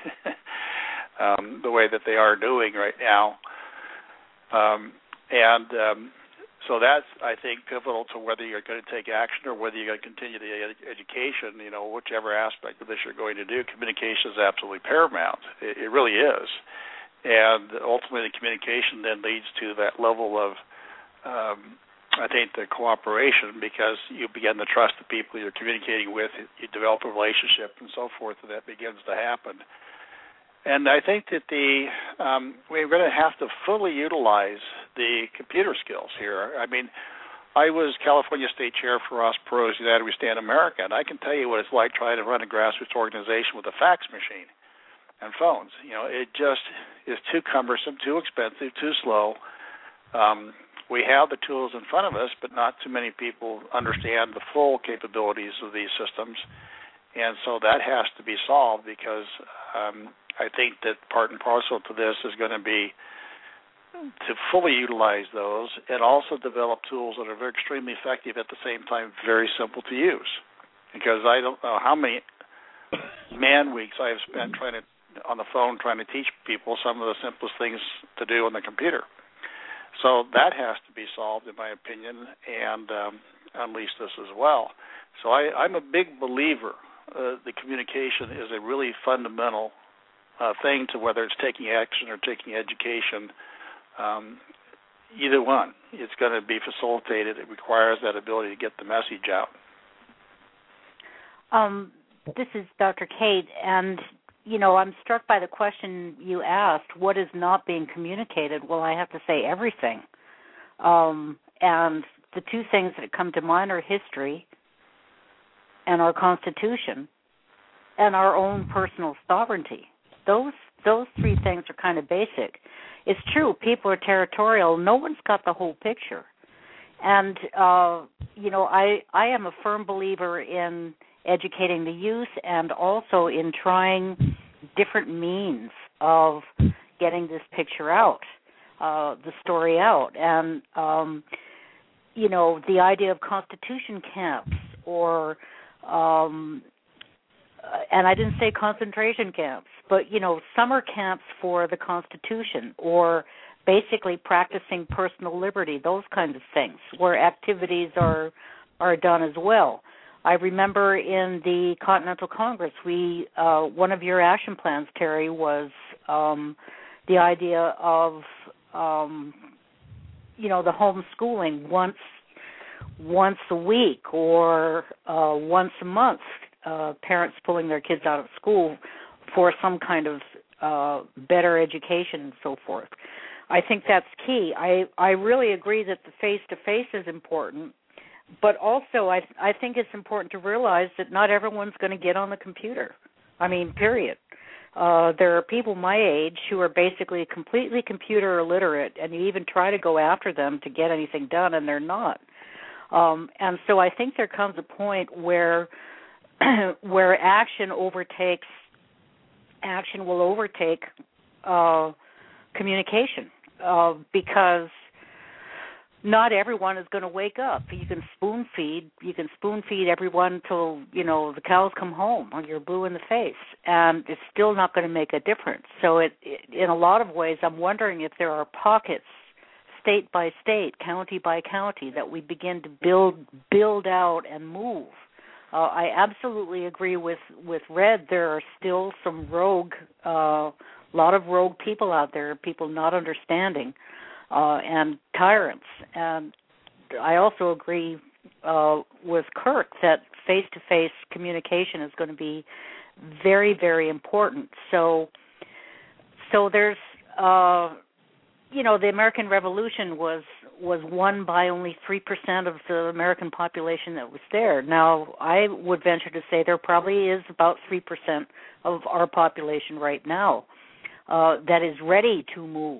um, the way that they are doing right now. Um, and um, so that's, I think, pivotal to whether you're going to take action or whether you're going to continue the ed- education, you know, whichever aspect of this you're going to do. Communication is absolutely paramount. It, it really is. And ultimately the communication then leads to that level of um, I think the cooperation, because you begin to trust the people you're communicating with, you develop a relationship and so forth, and that begins to happen. And I think that the um, we're going to have to fully utilize the computer skills here. I mean, I was California State Chair for Ross Perot's United We Stand America, and I can tell you what it's like trying to run a grassroots organization with a fax machine and phones. You know, it just is too cumbersome, too expensive, too slow. Um, We have the tools in front of us, but not too many people understand the full capabilities of these systems. And so that has to be solved, because um, I think that part and parcel to this is going to be to fully utilize those and also develop tools that are very extremely effective, at the same time very simple to use. Because I don't know how many man weeks I have spent trying to on the phone trying to teach people some of the simplest things to do on the computer. So that has to be solved, in my opinion, and um, unleash this as well. So I, I'm a big believer uh, the communication is a really fundamental uh, thing to whether it's taking action or taking education. Um, either one. It's going to be facilitated. It requires that ability to get the message out. Um, this is Doctor Kate, and, you know, I'm struck by the question you asked, what is not being communicated? Well, I have to say everything. Um, and the two things that come to mind are history and our Constitution and our own personal sovereignty. Those those three things are kind of basic. It's true, people are territorial. No one's got the whole picture. And, uh, you know, I, I am a firm believer in educating the youth and also in trying different means of getting this picture out, uh, the story out. And, um, you know, the idea of Constitution camps or, um, and I didn't say concentration camps, but, you know, summer camps for the Constitution or basically practicing personal liberty, those kinds of things, where activities are are done as well. I remember in the Continental Congress, we uh, one of your action plans, Terry, was um, the idea of, um, you know, the homeschooling once once a week or uh, once a month, uh, parents pulling their kids out of school for some kind of uh, better education and so forth. I think that's key. I, I really agree that the face-to-face is important, but also I I think it's important to realize that not everyone's going to get on the computer. I mean, period. Uh, there are people my age who are basically completely computer illiterate, and you even try to go after them to get anything done, and they're not. Um, and so I think there comes a point where where action overtakes, action will overtake uh, communication. Uh, because not everyone is going to wake up. You can spoon feed. You can spoon feed everyone till, you know, the cows come home or you're blue in the face, and it's still not going to make a difference. So it, it, in a lot of ways, I'm wondering if there are pockets, state by state, county by county, that we begin to build build out and move. Uh, I absolutely agree with, with Red. There are still some rogue uh A lot of rogue people out there, people not understanding, uh, and tyrants. And I also agree uh, with Kirk that face-to-face communication is going to be very, very important. So, so there's, uh, you know, the American Revolution was was won by only three percent of the American population that was there. Now, I would venture to say there probably is about three percent of our population right now Uh, that is ready to move.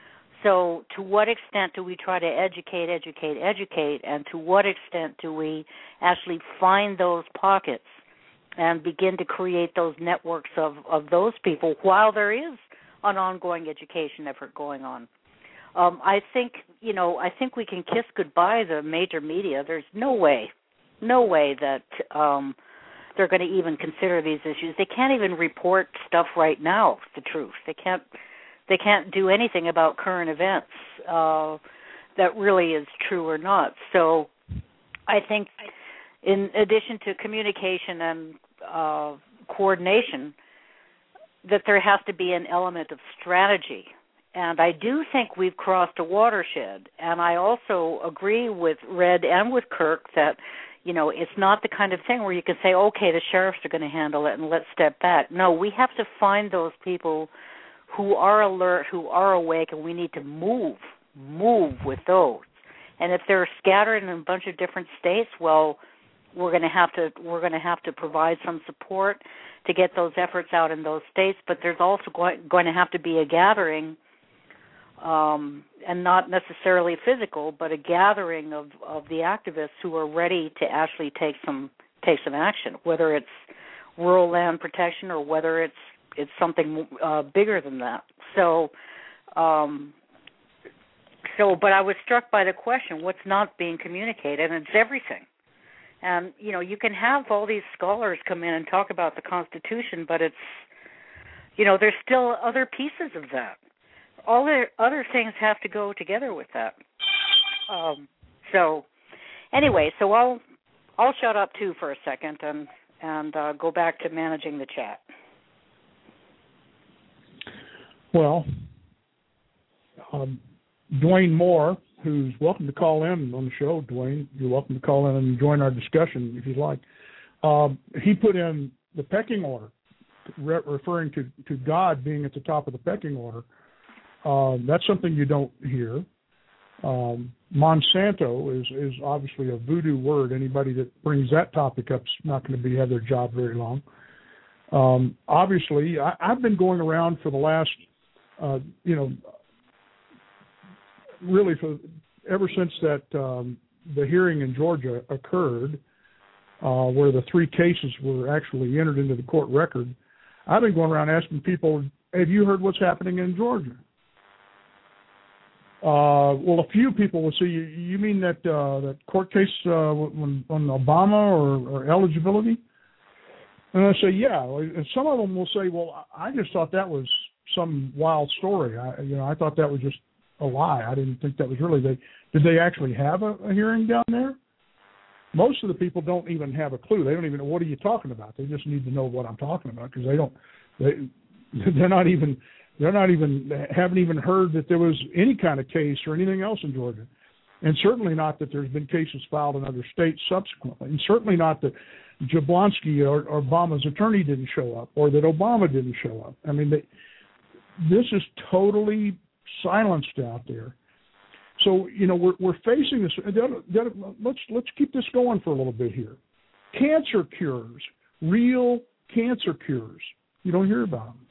So to what extent do we try to educate, educate, educate, and to what extent do we actually find those pockets and begin to create those networks of, of those people while there is an ongoing education effort going on? Um, I think, you know, I think we can kiss goodbye the major media. There's no way, no way that um, they're going to even consider these issues. They can't even report stuff right now, the truth. They can't they can't do anything about current events uh, that really is true or not. So I think in addition to communication and uh, coordination, that there has to be an element of strategy. And I do think we've crossed a watershed. And I also agree with Red and with Kirk that, you know, it's not the kind of thing where you can say, okay, the sheriffs are going to handle it and let's step back. No, we have to find those people who are alert, who are awake, and we need to move, move with those. And if they're scattered in a bunch of different states, well, we're going to have to we're going to have to provide some support to get those efforts out in those states. But there's also going, going to have to be a gathering, um, and not necessarily physical, but a gathering of, of the activists who are ready to actually take some take some action, whether it's rural land protection or whether it's it's something uh, bigger than that. So, um, so, but I was struck by the question: what's not being communicated? And it's everything. And you know, you can have all these scholars come in and talk about the Constitution, but it's, you know, there's still other pieces of that. All the other things have to go together with that. Um, so, anyway, so I'll I'll shut up too for a second and and uh, go back to managing the chat. Well, um, Dwayne Moore, who's welcome to call in on the show. Dwayne, you're welcome to call in and join our discussion if you'd like. Uh, he put in the pecking order, re- referring to, to God being at the top of the pecking order. Uh, that's something you don't hear. Um, Monsanto is, is obviously a voodoo word. Anybody that brings that topic up is not going to be have their job very long. Um, obviously, I, I've been going around for the last, uh, you know, really for ever since that um, the hearing in Georgia occurred, uh, where the three cases were actually entered into the court record. I've been going around asking people, "Have you heard what's happening in Georgia?" Uh, well, a few people will say, "You, you mean that uh, that court case uh, on, on Obama or, or eligibility?" And I say, "Yeah." And some of them will say, "Well, I just thought that was some wild story. I, you know, I thought that was just a lie. I didn't think that was really." They did they actually have a, a hearing down there? Most of the people don't even have a clue. They don't even know, what are you talking about. They just need to know what I'm talking about because they don't. They they're not even. They're not even, haven't even heard that there was any kind of case or anything else in Georgia. And certainly not that there's been cases filed in other states subsequently. And certainly not that Jablonski or, or Obama's attorney didn't show up or that Obama didn't show up. I mean, they, this is totally silenced out there. So, you know, we're, we're facing this. Let's, let's keep this going for a little bit here. Cancer cures, real cancer cures. You don't hear about them.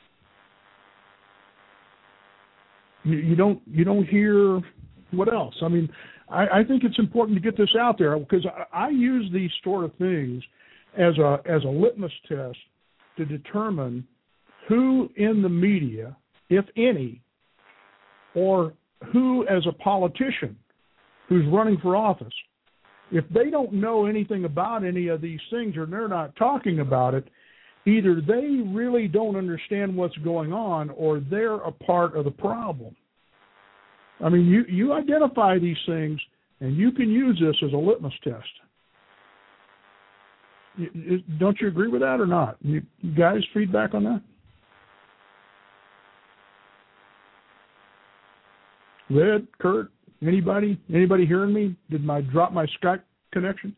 You don't you don't hear what else? I mean, I, I think it's important to get this out there because I, I use these sort of things as a as a litmus test to determine who in the media, if any, or who as a politician who's running for office, if they don't know anything about any of these things or they're not talking about it, either they really don't understand what's going on or they're a part of the problem. I mean, you, you identify these things, and you can use this as a litmus test. You, you, don't you agree with that or not? You, you guys, feedback on that? Red, Kurt, anybody? Anybody hearing me? Did I drop my Skype connection?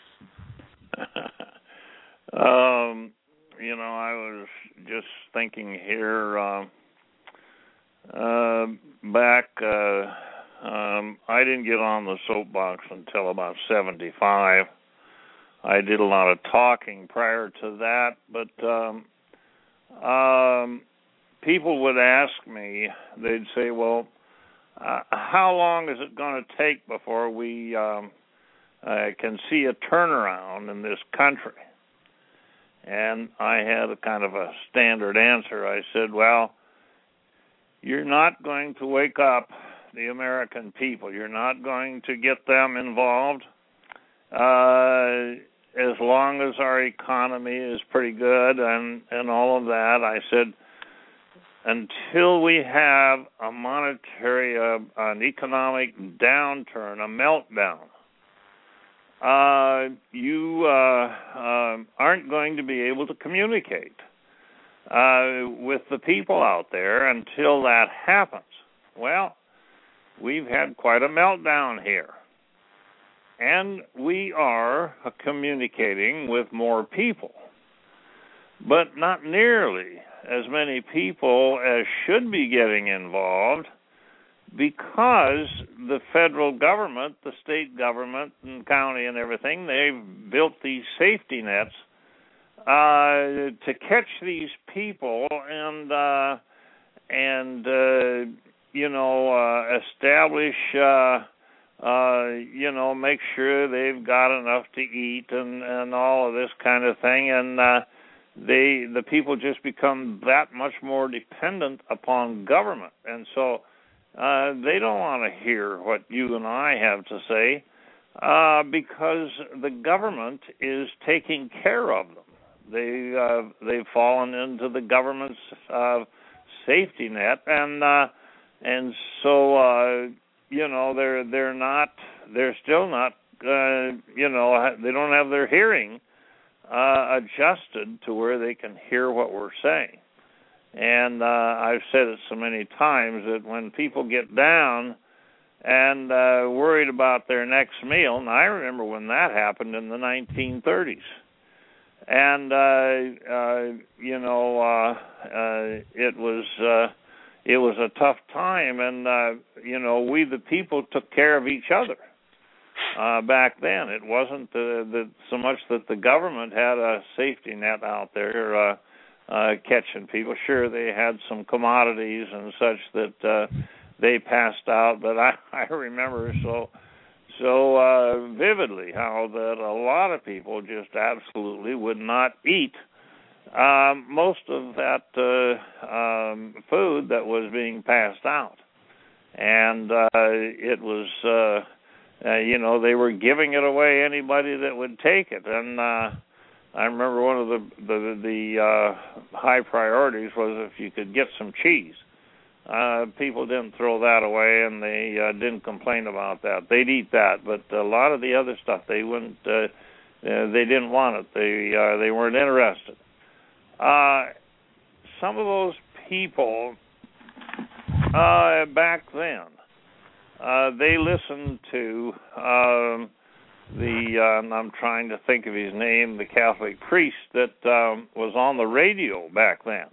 um... You know, I was just thinking here, uh, uh, back, uh, um, I didn't get on the soapbox until about seventy-five. I did a lot of talking prior to that, but um, um, people would ask me, they'd say, well, uh, how long is it going to take before we um, uh, can see a turnaround in this country? And I had a kind of a standard answer. I said, well, you're not going to wake up the American people. You're not going to get them involved uh, as long as our economy is pretty good and, and all of that. I said, until we have a monetary, uh, an economic downturn, a meltdown, Uh, you uh, uh, aren't going to be able to communicate uh, with the people out there until that happens. Well, we've had quite a meltdown here. And we are uh, communicating with more people, but not nearly as many people as should be getting involved, because the federal government, the state government and county and everything, they've built these safety nets uh, to catch these people and, uh, and uh, you know, uh, establish, uh, uh, you know, make sure they've got enough to eat and, and all of this kind of thing. And uh, they the people just become that much more dependent upon government. And so Uh, they don't want to hear what you and I have to say uh, because the government is taking care of them. They uh, they've fallen into the government's uh, safety net, and uh, and so uh, you know they're they're not they're still not uh, you know they don't have their hearing uh, adjusted to where they can hear what we're saying. And uh, I've said it so many times that when people get down and uh, worried about their next meal. And I remember when that happened in the nineteen thirties. And, uh, uh, you know, uh, uh, it was uh, it was a tough time. And, uh, you know, we the people took care of each other uh, back then. It wasn't uh, the, so much that the government had a safety net out there uh, uh, catching people. Sure, they had some commodities and such that uh, they passed out. But I, I remember so... So uh, vividly how that a lot of people just absolutely would not eat um, most of that uh, um, food that was being passed out. And uh, it was, uh, uh, you know, they were giving it away anybody that would take it. And uh, I remember one of the, the, the uh, high priorities was if you could get some cheese. Uh, people didn't throw that away, and they uh, didn't complain about that. They'd eat that, but a lot of the other stuff they wouldn't. Uh, uh, they didn't want it. They uh, they weren't interested. Uh, some of those people uh, back then, uh, they listened to um, the. Uh, and I'm trying to think of his name, the Catholic priest that um, was on the radio back then.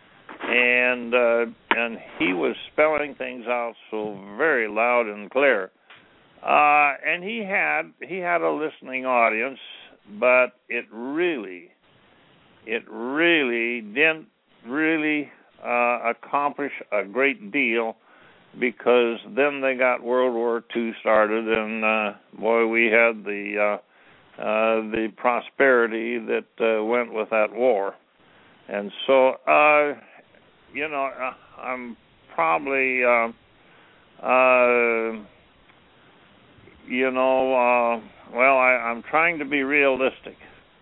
And uh, and he was spelling things out so very loud and clear, uh, and he had he had a listening audience, but it really, it really didn't really uh, accomplish a great deal, because then they got World War Two started, and uh, boy, we had the uh, uh, the prosperity that uh, went with that war, and so. Uh, You know, uh, I'm probably, uh, uh, you know, uh, well, I, I'm trying to be realistic.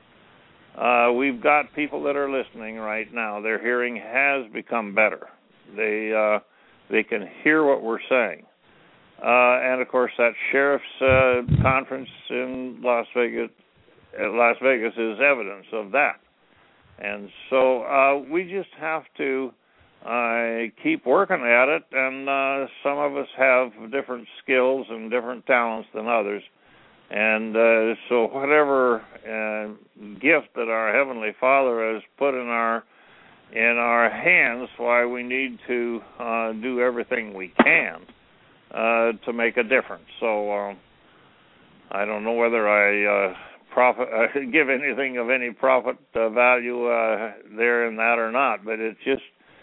Uh, we've got people that are listening right now. Their hearing has become better. They uh, they can hear what we're saying. Uh, and, of course, that sheriff's uh, conference in Las Vegas, Las Vegas is evidence of that. And so uh, we just have to I keep working at it, and uh, some of us have different skills and different talents than others. And uh, so whatever uh, gift that our Heavenly Father has put in our in our hands, why we need to uh, do everything we can uh, to make a difference. So uh, I don't know whether I uh, profit, uh, give anything of any profit uh, value uh, there in that or not, but it's just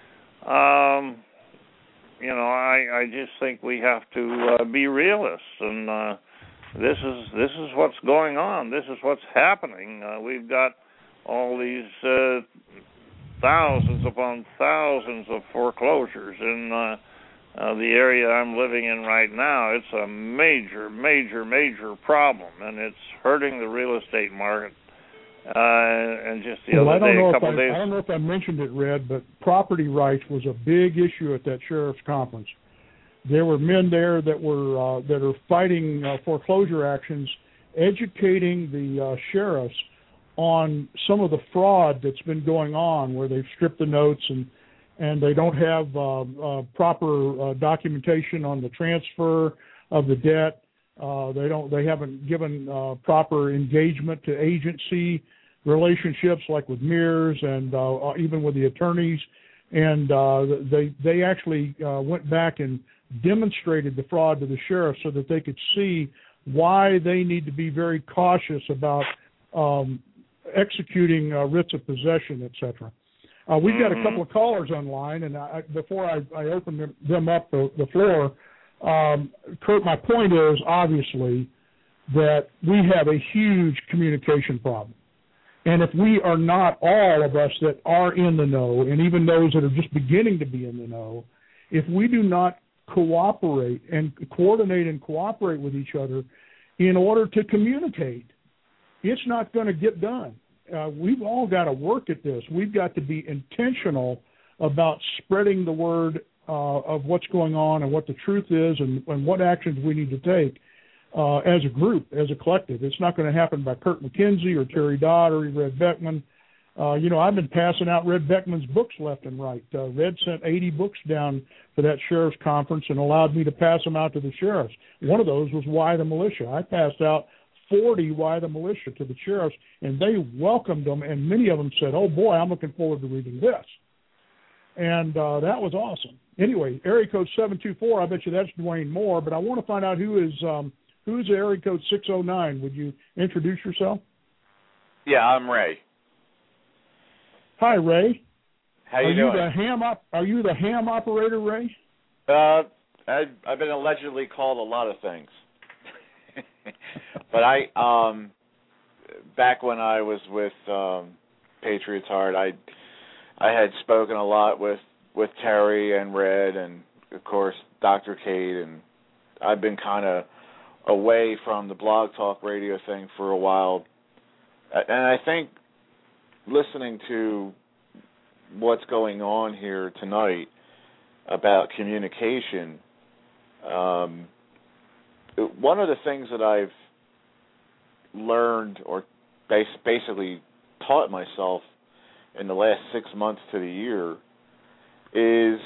Um, you know, I, I just think we have to uh, be realists, and uh, this is this is what's going on. This is what's happening. Uh, we've got all these uh, thousands upon thousands of foreclosures in uh, uh, the area I'm living in right now. It's a major, major, major problem, and it's hurting the real estate market. Uh, and just the well, other day, a couple I, days. I don't know if I mentioned it, Red, but property rights was a big issue at that sheriff's conference. There were men there that were uh, that are fighting uh, foreclosure actions, educating the uh, sheriffs on some of the fraud that's been going on, where they've stripped the notes and and they don't have uh, uh, proper uh, documentation on the transfer of the debt. Uh, they don't. They haven't given uh, proper engagement to agency relationships, like with Mears and uh, even with the attorneys. And uh, they they actually uh, went back and demonstrated the fraud to the sheriff so that they could see why they need to be very cautious about um, executing uh, writs of possession, et cetera. Uh, we've got a couple of callers online, and I, before I, I open them, them up the, the floor. Um, Kurt, my point is obviously that we have a huge communication problem. And if we are not, all of us that are in the know, and even those that are just beginning to be in the know, if we do not cooperate and coordinate and cooperate with each other in order to communicate, it's not going to get done. Uh, we've all got to work at this. We've got to be intentional about spreading the word Uh, of what's going on and what the truth is, and, and what actions we need to take uh, as a group, as a collective. It's not going to happen by Kurt McKenzie or Terry Dodd or Red Beckman. Uh, you know, I've been passing out Red Beckman's books left and right. Uh, Red sent eighty books down for that sheriff's conference and allowed me to pass them out to the sheriffs. One of those was Why the Militia. I passed out forty Why the Militia to the sheriffs, and they welcomed them, and many of them said, oh, boy, I'm looking forward to reading this. And uh, that was awesome. Anyway, area code seven two four, I bet you that's Dwayne Moore, but I want to find out who is um, who's area code six oh nine. Would you introduce yourself? Yeah, I'm Ray. Hi, Ray. How you are doing? You the ham op- are you the ham operator, Ray? Uh, I, I've been allegedly called a lot of things. But I, um, back when I was with um, Patriots Heart, I, I had spoken a lot with, with Terry and Red and, of course, Doctor Cade, and I've been kind of away from the Blog Talk Radio thing for a while. And I think listening to what's going on here tonight about communication, um, one of the things that I've learned or bas- basically taught myself in the last six months to the year is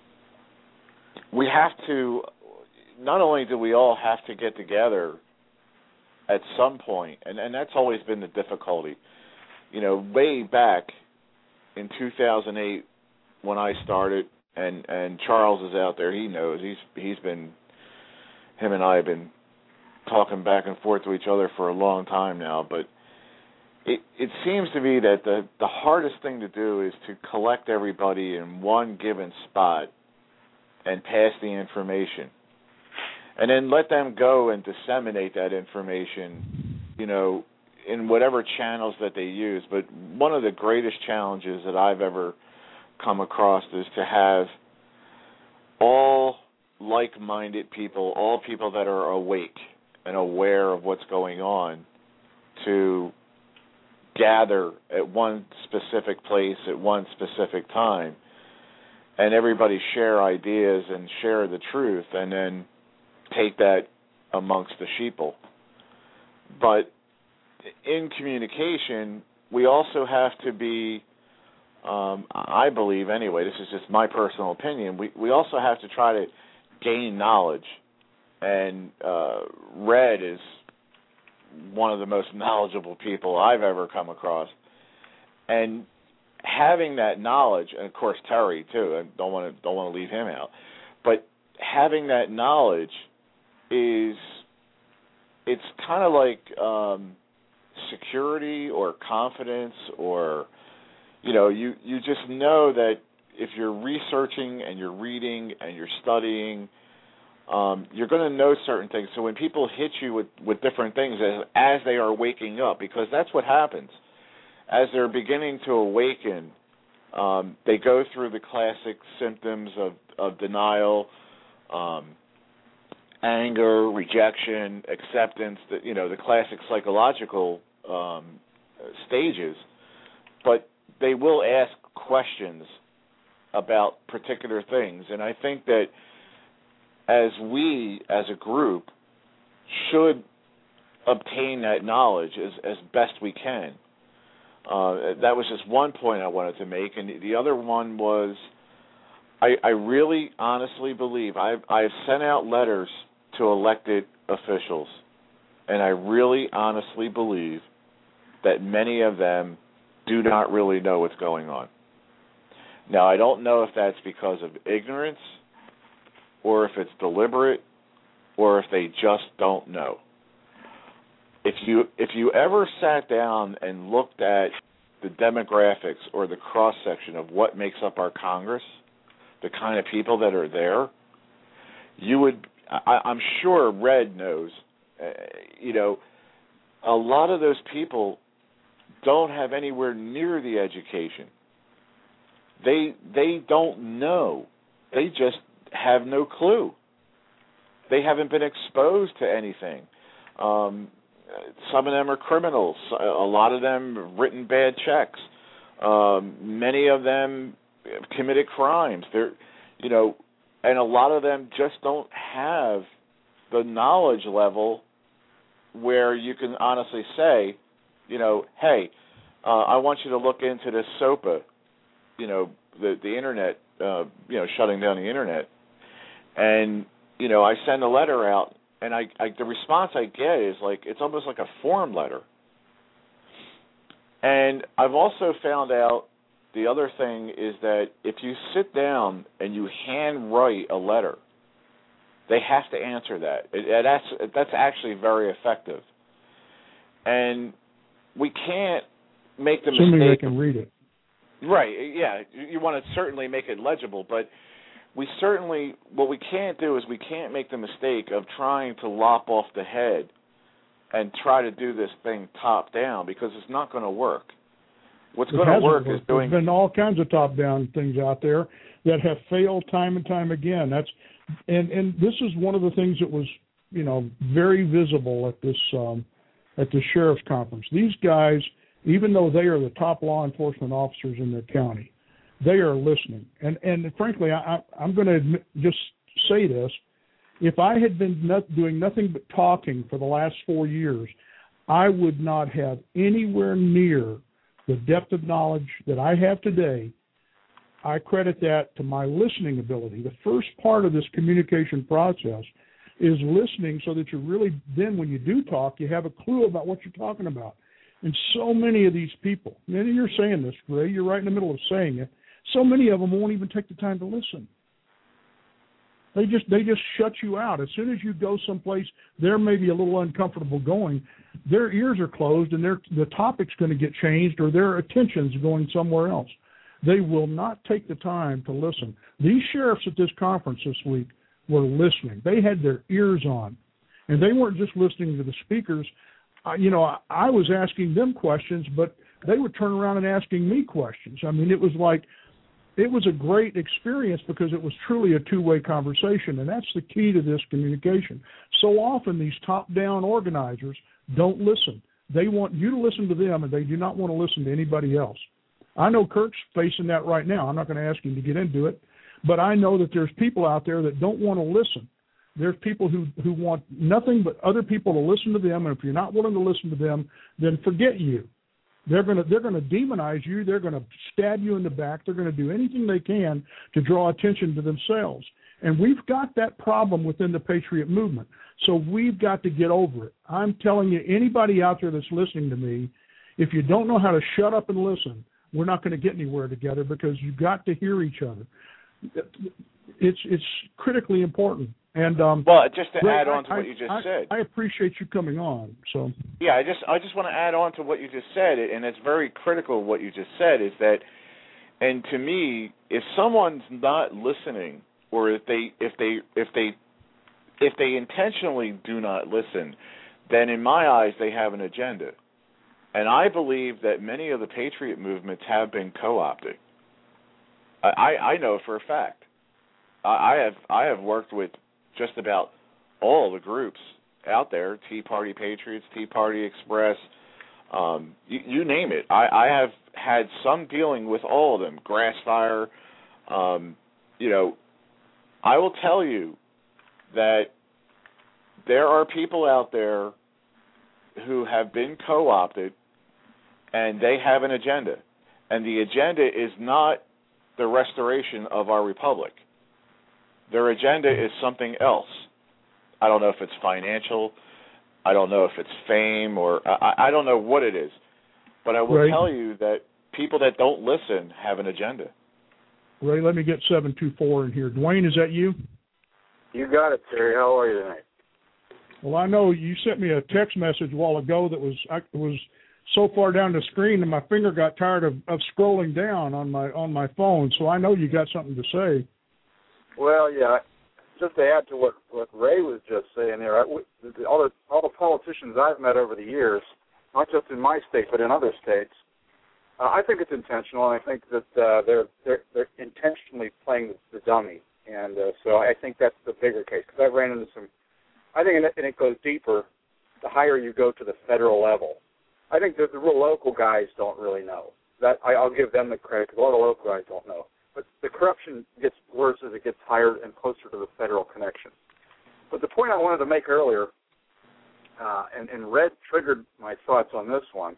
we have to, not only do we all have to get together at some point, and, and that's always been the difficulty. You know, way back in two thousand eight when I started, and, and Charles is out there, he knows, he's he's been, him and I have been talking back and forth to each other for a long time now, but it it seems to me that the, the hardest thing to do is to collect everybody in one given spot and pass the information. And then let them go and disseminate that information, you know, in whatever channels that they use. But one of the greatest challenges that I've ever come across is to have all like-minded people, all people that are awake and aware of what's going on, to gather at one specific place at one specific time, and everybody share ideas and share the truth, and then take that amongst the sheeple. But in communication, we also have to be, um, I believe anyway, this is just my personal opinion, we, we also have to try to gain knowledge. And uh, Red is one of the most knowledgeable people I've ever come across. And having that knowledge, and of course Terry too, I don't want to don't want to leave him out, but having that knowledge is, it's kind of like um, security or confidence, or, you know, you, you just know that if you're researching and you're reading and you're studying, um, you're going to know certain things. So when people hit you with, with different things as, as they are waking up, because that's what happens. As they're beginning to awaken, um, they go through the classic symptoms of, of denial, um, anger, rejection, acceptance, the, you know, the classic psychological um, stages. But they will ask questions about particular things. And I think that as we, as a group, should obtain that knowledge as, as best we can. Uh, that was just one point I wanted to make. And the other one was, I, I really honestly believe, I've, I've sent out letters to elected officials, and I really honestly believe that many of them do not really know what's going on. Now, I don't know if that's because of ignorance, or if it's deliberate, or if they just don't know. If you if you ever sat down and looked at the demographics or the cross-section of what makes up our Congress, the kind of people that are there, you would, I, I'm sure Red knows, uh, you know, a lot of those people don't have anywhere near the education. They they don't know. They just have no clue. They haven't been exposed to anything. Um, some of them are criminals. A lot of them have written bad checks. Um, many of them have committed crimes. They're, you know, and a lot of them just don't have the knowledge level where you can honestly say, you know, hey, uh, I want you to look into this SOPA, you know, the the internet, uh, you know, shutting down the internet. And, you know, I send a letter out, and I, I the response I get is like, it's almost like a form letter. And I've also found out the other thing is that if you sit down and you hand write a letter, they have to answer that. It, it, that's that's actually very effective. And we can't make the Assuming mistake. they can read it. Right, yeah. You want to certainly make it legible, but we certainly, what we can't do is we can't make the mistake of trying to lop off the head and try to do this thing top down, because it's not going to work. What's going to work is doing... There's been all kinds of top-down things out there that have failed time and time again. That's and and this is one of the things that was, you know, very visible at this um, at the sheriff's conference. These guys, even though they are the top law enforcement officers in their county, they are listening. And and frankly, I, I'm going to just say this. If I had been not doing nothing but talking for the last four years, I would not have anywhere near the depth of knowledge that I have today. I credit that to my listening ability. The first part of this communication process is listening, so that you really, then when you do talk, you have a clue about what you're talking about. And so many of these people, and you're saying this, Ray, you're right in the middle of saying it, so many of them won't even take the time to listen. They just they just shut you out. As soon as you go someplace, they're maybe a little uncomfortable going, their ears are closed and their the topic's going to get changed, or their attention's going somewhere else. They will not take the time to listen. These sheriffs at this conference this week were listening. They had their ears on, and they weren't just listening to the speakers. Uh, you know, I, I was asking them questions, but they would turn around and asking me questions. I mean, it was like, it was a great experience because it was truly a two-way conversation, and that's the key to this communication. So often these top-down organizers don't listen. They want you to listen to them, and they do not want to listen to anybody else. I know Kirk's facing that right now. I'm not going to ask him to get into it, but I know that there's people out there that don't want to listen. There's people who, who want nothing but other people to listen to them, and if you're not willing to listen to them, then forget you. They're going to they're going to demonize you. They're going to stab you in the back. They're going to do anything they can to draw attention to themselves. And we've got that problem within the Patriot movement. So we've got to get over it. I'm telling you, anybody out there that's listening to me, if you don't know how to shut up and listen, we're not going to get anywhere together, because you've got to hear each other. It's it's critically important. And um, well, just to Ray, add on to I, what you just I, said, I appreciate you coming on. So yeah, I just I just want to add on to what you just said, and it's very critical. What you just said is that, and to me, if someone's not listening, or if they if they if they if they intentionally do not listen, then in my eyes they have an agenda. And I believe that many of the Patriot movements have been co-opted. I, I know for a fact. I have I have worked with just about all the groups out there: Tea Party Patriots, Tea Party Express, um, you, you name it. I, I have had some dealing with all of them. Grassfire, um, you know. I will tell you that there are people out there who have been co-opted, and they have an agenda. And the agenda is not the restoration of our republic. Their agenda is something else. I don't know if it's financial. I don't know if it's fame, or I, I don't know what it is. But I will Ray, tell you that people that don't listen have an agenda. Ray, let me get seven two four in here. Dwayne, is that you? You got it, Terry. How are you tonight? Well, I know you sent me a text message a while ago that was I was so far down the screen that my finger got tired of, of scrolling down on my on my phone. So I know you got something to say. Well, yeah. Just to add to what, what Ray was just saying there, I, all the all the politicians I've met over the years, not just in my state but in other states, uh, I think it's intentional, and I think that uh, they're they're they're intentionally playing the dummy, and uh, so I think that's the bigger case, because I've ran into some. I think, and it goes deeper, the higher you go to the federal level. I think that the real local guys don't really know. That I, I'll give them the credit, because a lot of local guys don't know. But the corruption gets worse as it gets higher and closer to the federal connection. But the point I wanted to make earlier, uh, and, and Red triggered my thoughts on this one,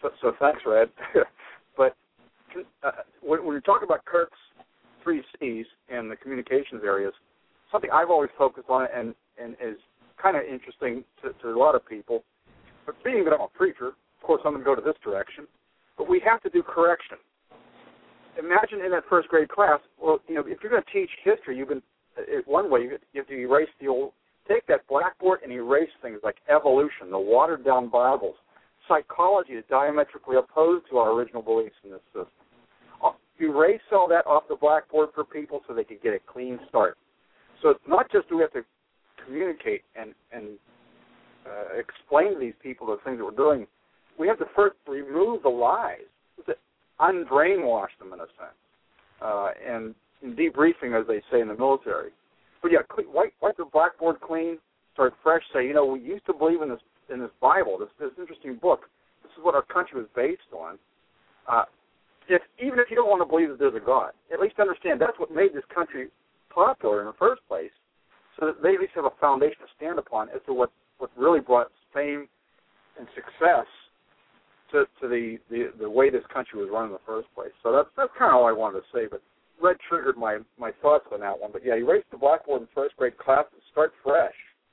So, so thanks, Red. But uh, when, when you talk about Kurt's three C's and the communications areas, something I've always focused on and, and is kind of interesting to, to a lot of people, but being that I'm a preacher, of course I'm going to go to this direction, but we have to do correction. Imagine in that first grade class, well, you know, if you're going to teach history, you've been, one way, you have to erase the old, take that blackboard and erase things like evolution, the watered-down Bibles, psychology is diametrically opposed to our original beliefs in this system. Erase all that off the blackboard for people so they can get a clean start. So it's not just do we have to communicate and, and uh, explain to these people the things that we're doing. We have to first remove the lies, unbrainwash them in a sense, uh, and in debriefing, as they say in the military. But yeah, wipe, wipe the blackboard clean, start fresh. Say, you know, we used to believe in this in this Bible, this this interesting book. This is what our country was based on. Uh, if even if you don't want to believe that there's a God, at least understand that's what made this country popular in the first place, so that they at least have a foundation to stand upon as to what, what really brought fame and success to, to the, the, the way this country was run in the first place. So that's that's kind of all I wanted to say. But Red triggered my, my thoughts on that one. But yeah, erase the blackboard in first grade class and start fresh.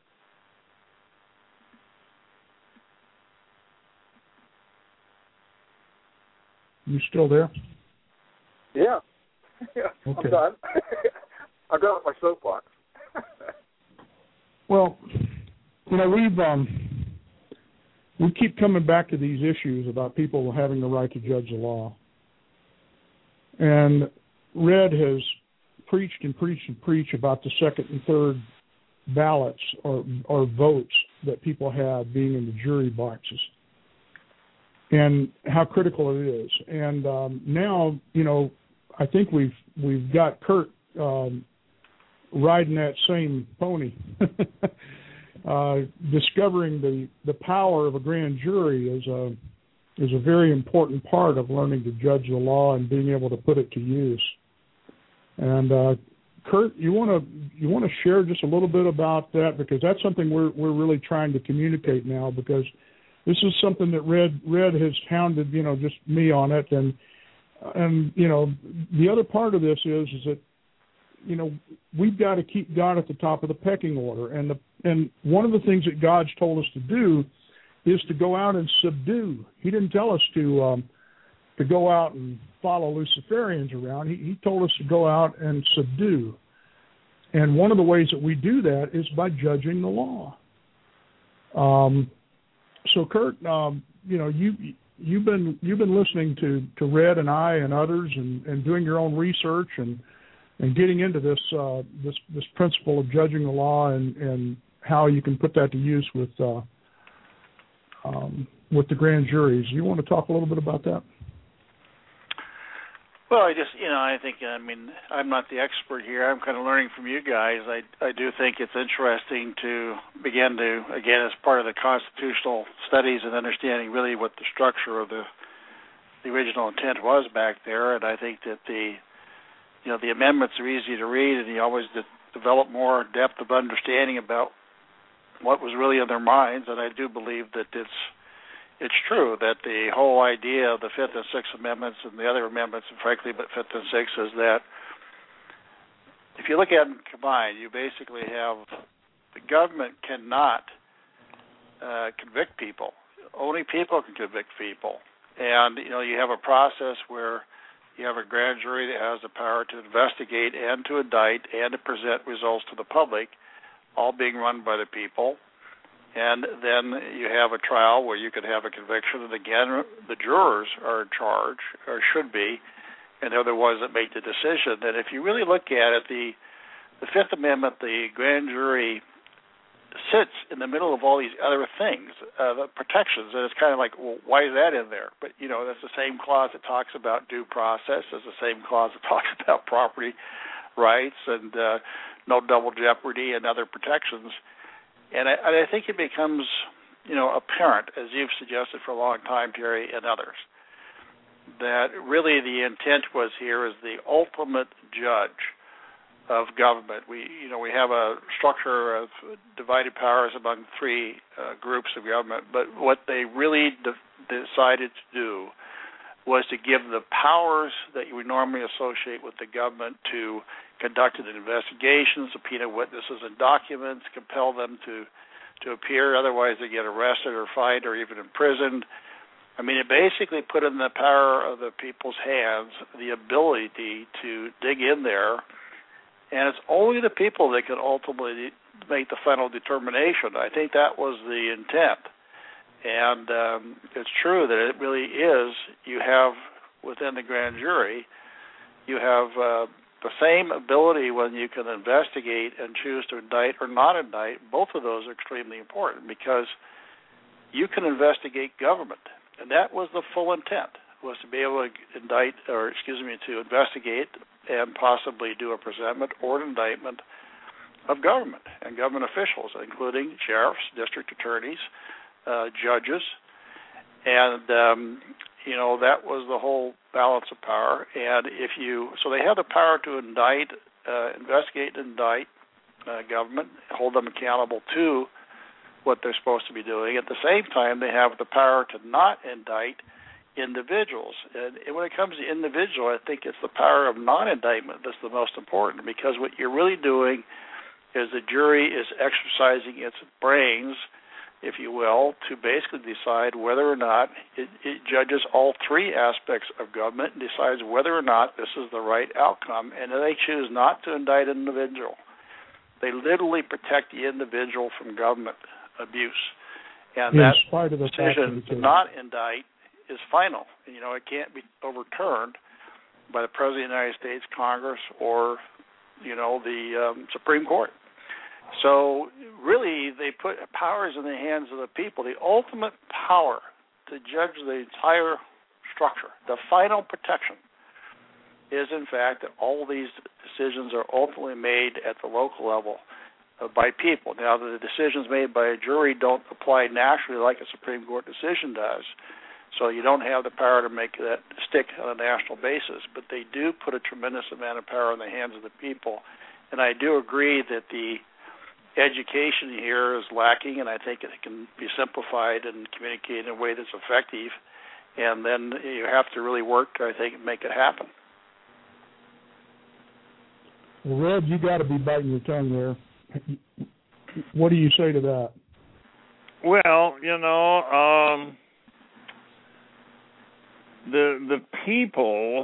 You still there? Yeah. Yeah. Okay. I'm done. I got off my soapbox. Well, you know, we've um, we keep coming back to these issues about people having the right to judge the law. And Red has preached and preached and preached about the second and third ballots or or votes that people have being in the jury boxes, and how critical it is. And um, now, you know, I think we've we've got Kurt um, riding that same pony, uh, discovering the, the power of a grand jury is a is a very important part of learning to judge the law and being able to put it to use. And uh, Kurt, you want to you want to share just a little bit about that, because that's something we're we're really trying to communicate now, because this is something that Red Red has hounded, you know, just me on it, and and you know, the other part of this is is that, you know, we've got to keep God at the top of the pecking order, and the and one of the things that God's told us to do is to go out and subdue. He didn't tell us to um, to go out and follow Luciferians around. He, he told us to go out and subdue, and one of the ways that we do that is by judging the law. Um. So, Kurt, um, you know, you you've been you've been listening to, to Red and I and others, and, and doing your own research and and getting into this uh, this this principle of judging the law and, and how you can put that to use with uh, um, with the grand juries. You want to talk a little bit about that? Well, I just, you know, I think, I mean, I'm not the expert here. I'm kind of learning from you guys. I, I do think it's interesting to begin to, again, as part of the constitutional studies and understanding really what the structure of the the original intent was back there. And I think that the, you know, the amendments are easy to read, and you always de- develop more depth of understanding about what was really in their minds. And I do believe that it's, It's true that the whole idea of the Fifth and Sixth Amendments and the other amendments, and frankly, but Fifth and Sixth, is that if you look at them combined, you basically have the government cannot uh, convict people. Only people can convict people. And, you know, you have a process where you have a grand jury that has the power to investigate and to indict and to present results to the public, all being run by the people. And then you have a trial where you could have a conviction, and again, the jurors are in charge, or should be, and they're the ones that make the decision. And if you really look at it, the the Fifth Amendment, the grand jury sits in the middle of all these other things, uh, the protections, and it's kind of like, well, why is that in there? But, you know, that's the same clause that talks about due process. It's the same clause that talks about property rights and uh, no double jeopardy and other protections. And I, I think it becomes, you know, apparent, as you've suggested for a long time, Terry, and others, that really the intent was here as the ultimate judge of government. We, you know, we have a structure of divided powers among three uh, groups of government, but what they really de- decided to do was to give the powers that you would normally associate with the government to conduct an investigation, subpoena witnesses and documents, compel them to, to appear, otherwise they get arrested or fined or even imprisoned. I mean, it basically put in the power of the people's hands the ability to dig in there, and it's only the people that can ultimately make the final determination. I think that was the intent. And um, it's true that it really is, you have within the grand jury, you have uh, the same ability when you can investigate and choose to indict or not indict. Both of those are extremely important because you can investigate government. And that was the full intent, was to be able to indict, or excuse me, to investigate and possibly do a presentment or an indictment of government and government officials, including sheriffs, district attorneys, Uh, judges, and um, you know that was the whole balance of power. And if you, so they have the power to indict, uh, investigate, and indict uh, government, hold them accountable to what they're supposed to be doing. At the same time, they have the power to not indict individuals. And when it comes to individual, I think it's the power of non-indictment that's the most important, because what you're really doing is the jury is exercising its brains, if you will, to basically decide whether or not it, it judges all three aspects of government and decides whether or not this is the right outcome, and they choose not to indict an individual. They literally protect the individual from government abuse. And In that spite of the decision to not indict is final. You know, it can't be overturned by the President of the United States, Congress, or, you know, the um, Supreme Court. So really, they put powers in the hands of the people. The ultimate power to judge the entire structure, the final protection, is in fact that all these decisions are ultimately made at the local level uh, by people. Now, the decisions made by a jury don't apply naturally like a Supreme Court decision does, so you don't have the power to make that stick on a national basis, but they do put a tremendous amount of power in the hands of the people. And I do agree that the education here is lacking, and I think it can be simplified and communicated in a way that's effective, and then you have to really work, I think, and make it happen. Well, Red, you got to be biting your tongue there. What do you say to that? Well, you know, um, the the people,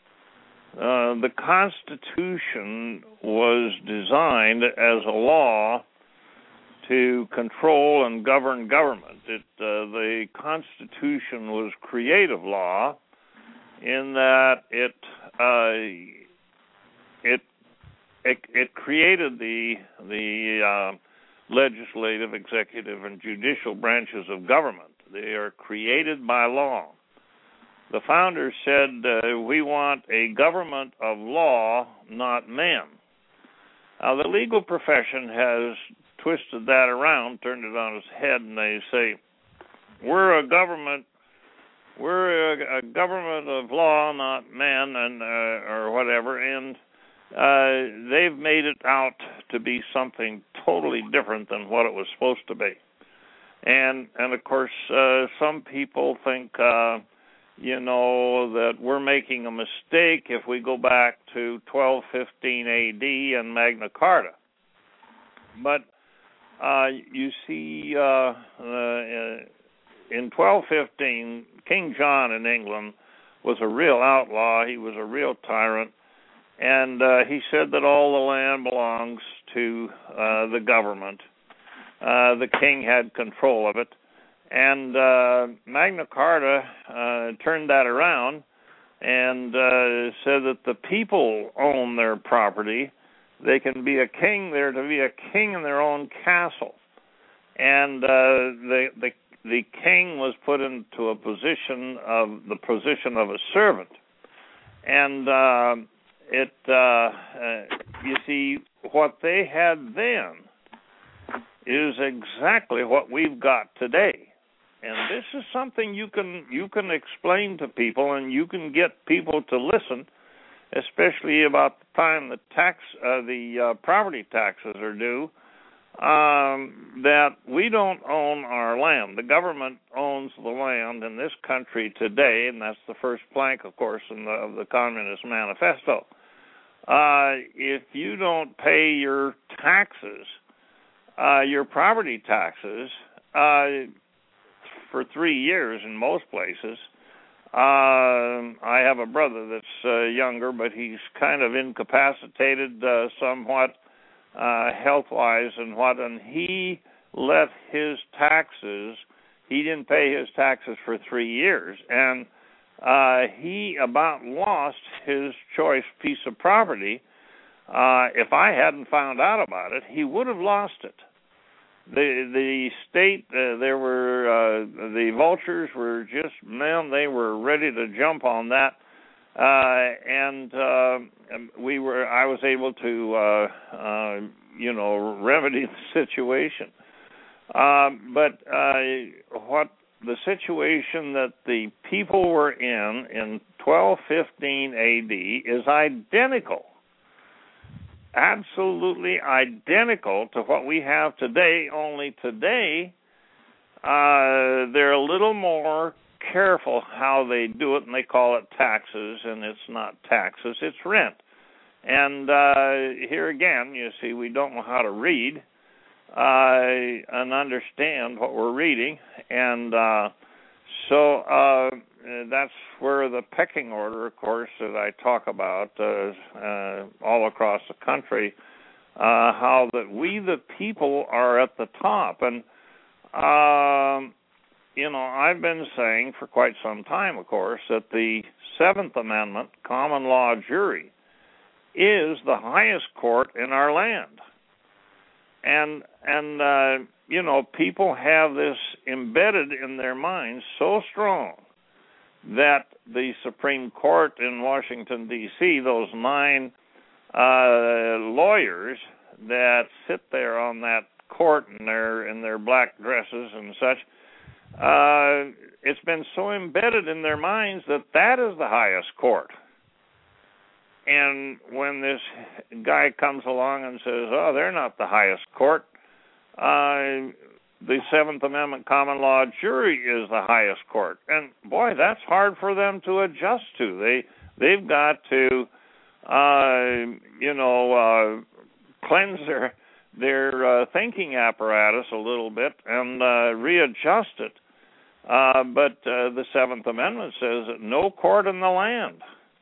uh, the Constitution was designed as a law to control and govern government. It, uh, the Constitution was creative law in that it uh, it It, it created the the uh, legislative, executive, and judicial branches of government. They are created by law. The founders said, uh, we want a government of law, not men. Now, the legal profession has twisted that around, turned it on its head, and they say, we're a government, we're a, a government of law, not men, and uh, or whatever, and Uh, they've made it out to be something totally different than what it was supposed to be. And, and of course, uh, some people think, uh, you know, that we're making a mistake if we go back to twelve fifteen A D and Magna Carta. But uh, you see, uh, uh, in twelve fifteen, King John in England was a real outlaw. He was a real tyrant. And uh, he said that all the land belongs to uh, the government. Uh, the king had control of it. And uh, Magna Carta uh, turned that around and uh, said that the people own their property. They can be a king. They're to be a king in their own castle. And uh, the, the, the king was put into a position of the position of a servant. And Uh, It, uh, uh, you see, what they had then is exactly what we've got today, and this is something you can you can explain to people, and you can get people to listen, especially about the time the tax, uh, the uh, property taxes are due. um, that we don't own our land. The government owns the land in this country today, and that's the first plank, of course, in the, of the Communist Manifesto. Uh, if you don't pay your taxes, uh, your property taxes, uh, for three years in most places, uh, I have a brother that's uh, younger, but he's kind of incapacitated uh, somewhat uh, health-wise and what, and he let his taxes, he didn't pay his taxes for three years, and uh, he about lost his choice piece of property. Uh, if I hadn't found out about it, he would have lost it. The the state, uh, there were, uh, the vultures were just, man, they were ready to jump on that. Uh, and uh, we were, I was able to, uh, uh, you know, remedy the situation. Uh, but uh, what the situation that the people were in in twelve fifteen A D is identical. Absolutely identical to what we have today, only today uh, they're a little more careful how they do it, and they call it taxes, and it's not taxes, it's rent. And uh, here again, you see, we don't know how to read uh, and understand what we're reading, and uh, so uh, that's where the pecking order, of course, that I talk about uh, uh, all across the country, uh, how that we the people are at the top. And, um, you know, I've been saying for quite some time, of course, that the Seventh Amendment common law jury is the highest court in our land. And, and uh, you know, people have this embedded in their minds so strong that the Supreme Court in Washington, D C, those nine uh, lawyers that sit there on that court in their, in their black dresses and such, uh, it's been so embedded in their minds that that is the highest court. And when this guy comes along and says, oh, they're not the highest court, uh, the Seventh Amendment common law jury is the highest court. And, boy, that's hard for them to adjust to. They, they've got to, uh, you know, uh, cleanse their, their uh, thinking apparatus a little bit and uh, readjust it. Uh, but uh, the Seventh Amendment says that no court in the land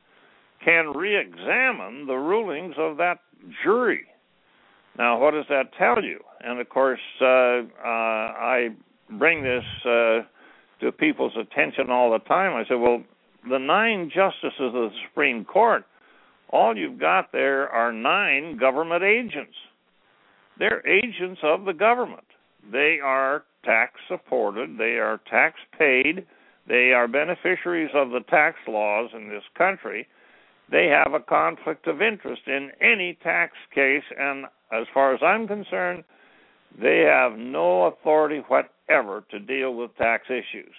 can re-examine the rulings of that jury. Now, what does that tell you? And, of course, uh, uh, I bring this uh, to people's attention all the time. I say, well, the nine justices of the Supreme Court, all you've got there are nine government agents. They're agents of the government. They are tax-supported. They are tax-paid. They are beneficiaries of the tax laws in this country. They have a conflict of interest in any tax case, and as far as I'm concerned, they have no authority whatever to deal with tax issues.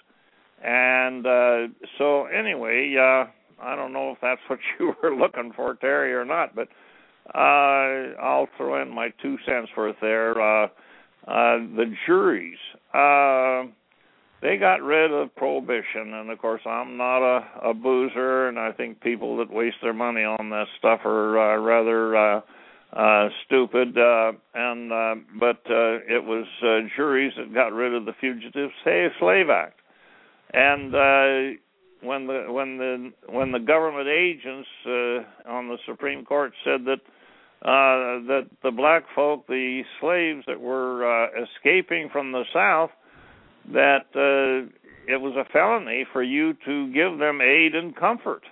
And uh, so anyway, uh, I don't know if that's what you were looking for, Terry, or not, but uh, I'll throw in my two cents worth there. Uh, uh, the juries, uh, they got rid of prohibition, and of course I'm not a, a boozer, and I think people that waste their money on this stuff are uh, rather uh, uh, stupid. Uh, and uh, but uh, it was uh, juries that got rid of the Fugitive Slave Act, and uh, when the when the when the government agents uh, on the Supreme Court said that uh, that the black folk, the slaves that were uh, escaping from the South, that uh, it was a felony for you to give them aid and comfort.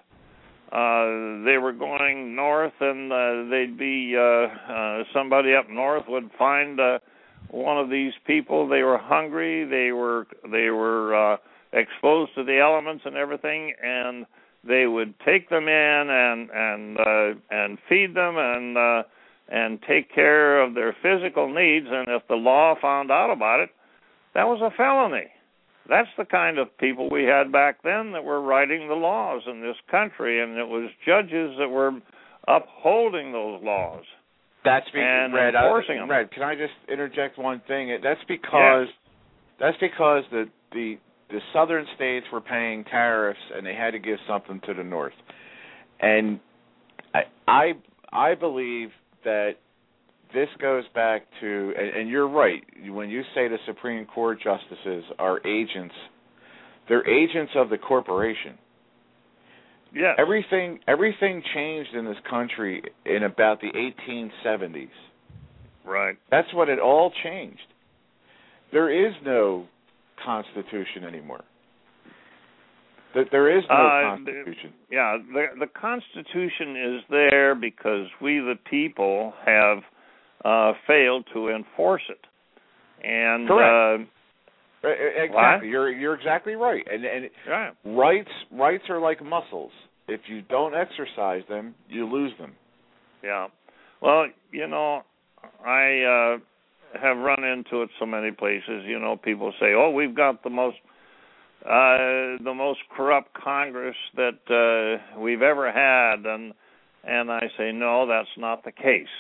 Uh, they were going north, and uh, they'd be uh, uh, somebody up north would find uh, one of these people. They were hungry. They were they were uh, exposed to the elements and everything, and they would take them in and and uh, and feed them and uh, and take care of their physical needs. And if the law found out about it, that was a felony. That's the kind of people we had back then that were writing the laws in this country, and it was judges that were upholding those laws. That's because and Red, enforcing uh, them. Red, can I just interject one thing? That's because yes. that's because the, the the southern states were paying tariffs and they had to give something to the north. And I I, I believe that this goes back to, and, and you're right, when you say the Supreme Court justices are agents, they're agents of the corporation. Yes. Everything everything changed in this country in about the eighteen seventies. Right. That's when it all changed. There is no Constitution anymore. There is no uh, Constitution. The, yeah, the, the Constitution is there because we, the people, have uh, failed to enforce it. And correct. Uh, exactly. What? You're you're exactly right. And and right. rights rights are like muscles. If you don't exercise them, you lose them. Yeah. Well, you know, I uh, have run into it so many places. You know, people say, "Oh, we've got the most uh, the most corrupt Congress that uh, we've ever had," and and I say, "No, that's not the case.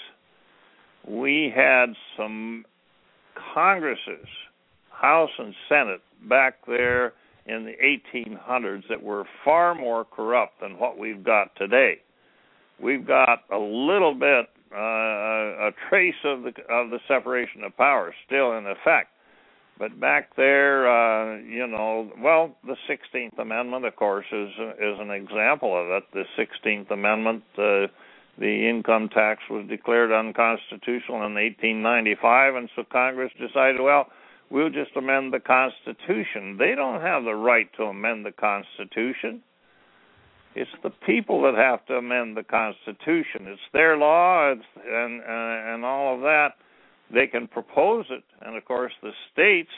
We had some Congresses, House and Senate, back there in the eighteen hundreds that were far more corrupt than what we've got today. We've got a little bit, uh, a trace of the of the separation of powers still in effect. But back there, uh, you know, well, the sixteenth Amendment, of course, is is an example of it. The sixteenth Amendment, uh, the income tax was declared unconstitutional in eighteen ninety-five, and so Congress decided, well, we'll just amend the Constitution. They don't have the right to amend the Constitution. It's the people that have to amend the Constitution. It's their law, it's, and uh, and all of that. They can propose it, and of course the states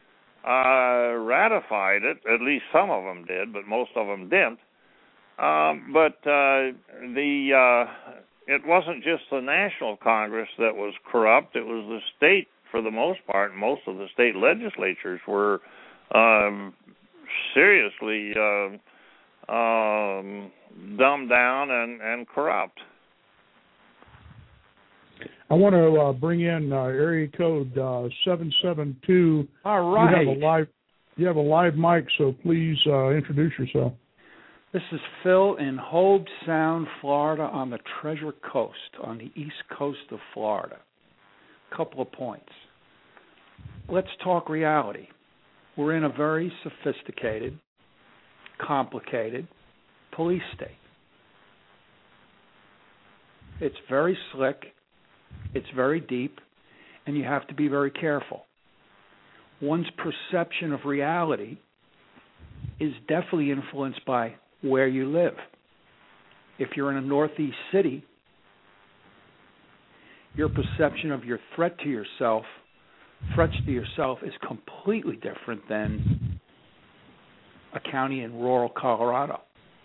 uh, ratified it. At least some of them did, but most of them didn't. Um, but uh, the uh, it wasn't just the National Congress that was corrupt. It was the state, for the most part. Most of the state legislatures were um, seriously uh, um, dumbed down and, and corrupt. I want to uh, bring in uh, area code uh, seven seven two. All right. You have a live, you have a live mic, so please uh, introduce yourself. This is Phil in Hobe Sound, Florida, on the Treasure Coast, on the east coast of Florida. Couple of points. Let's talk reality. We're in a very sophisticated, complicated police state. It's very slick, it's very deep, and you have to be very careful. One's perception of reality is definitely influenced by where you live. If you're in a northeast city, your perception of your threat to yourself, threats to yourself is completely different than a county in rural Colorado.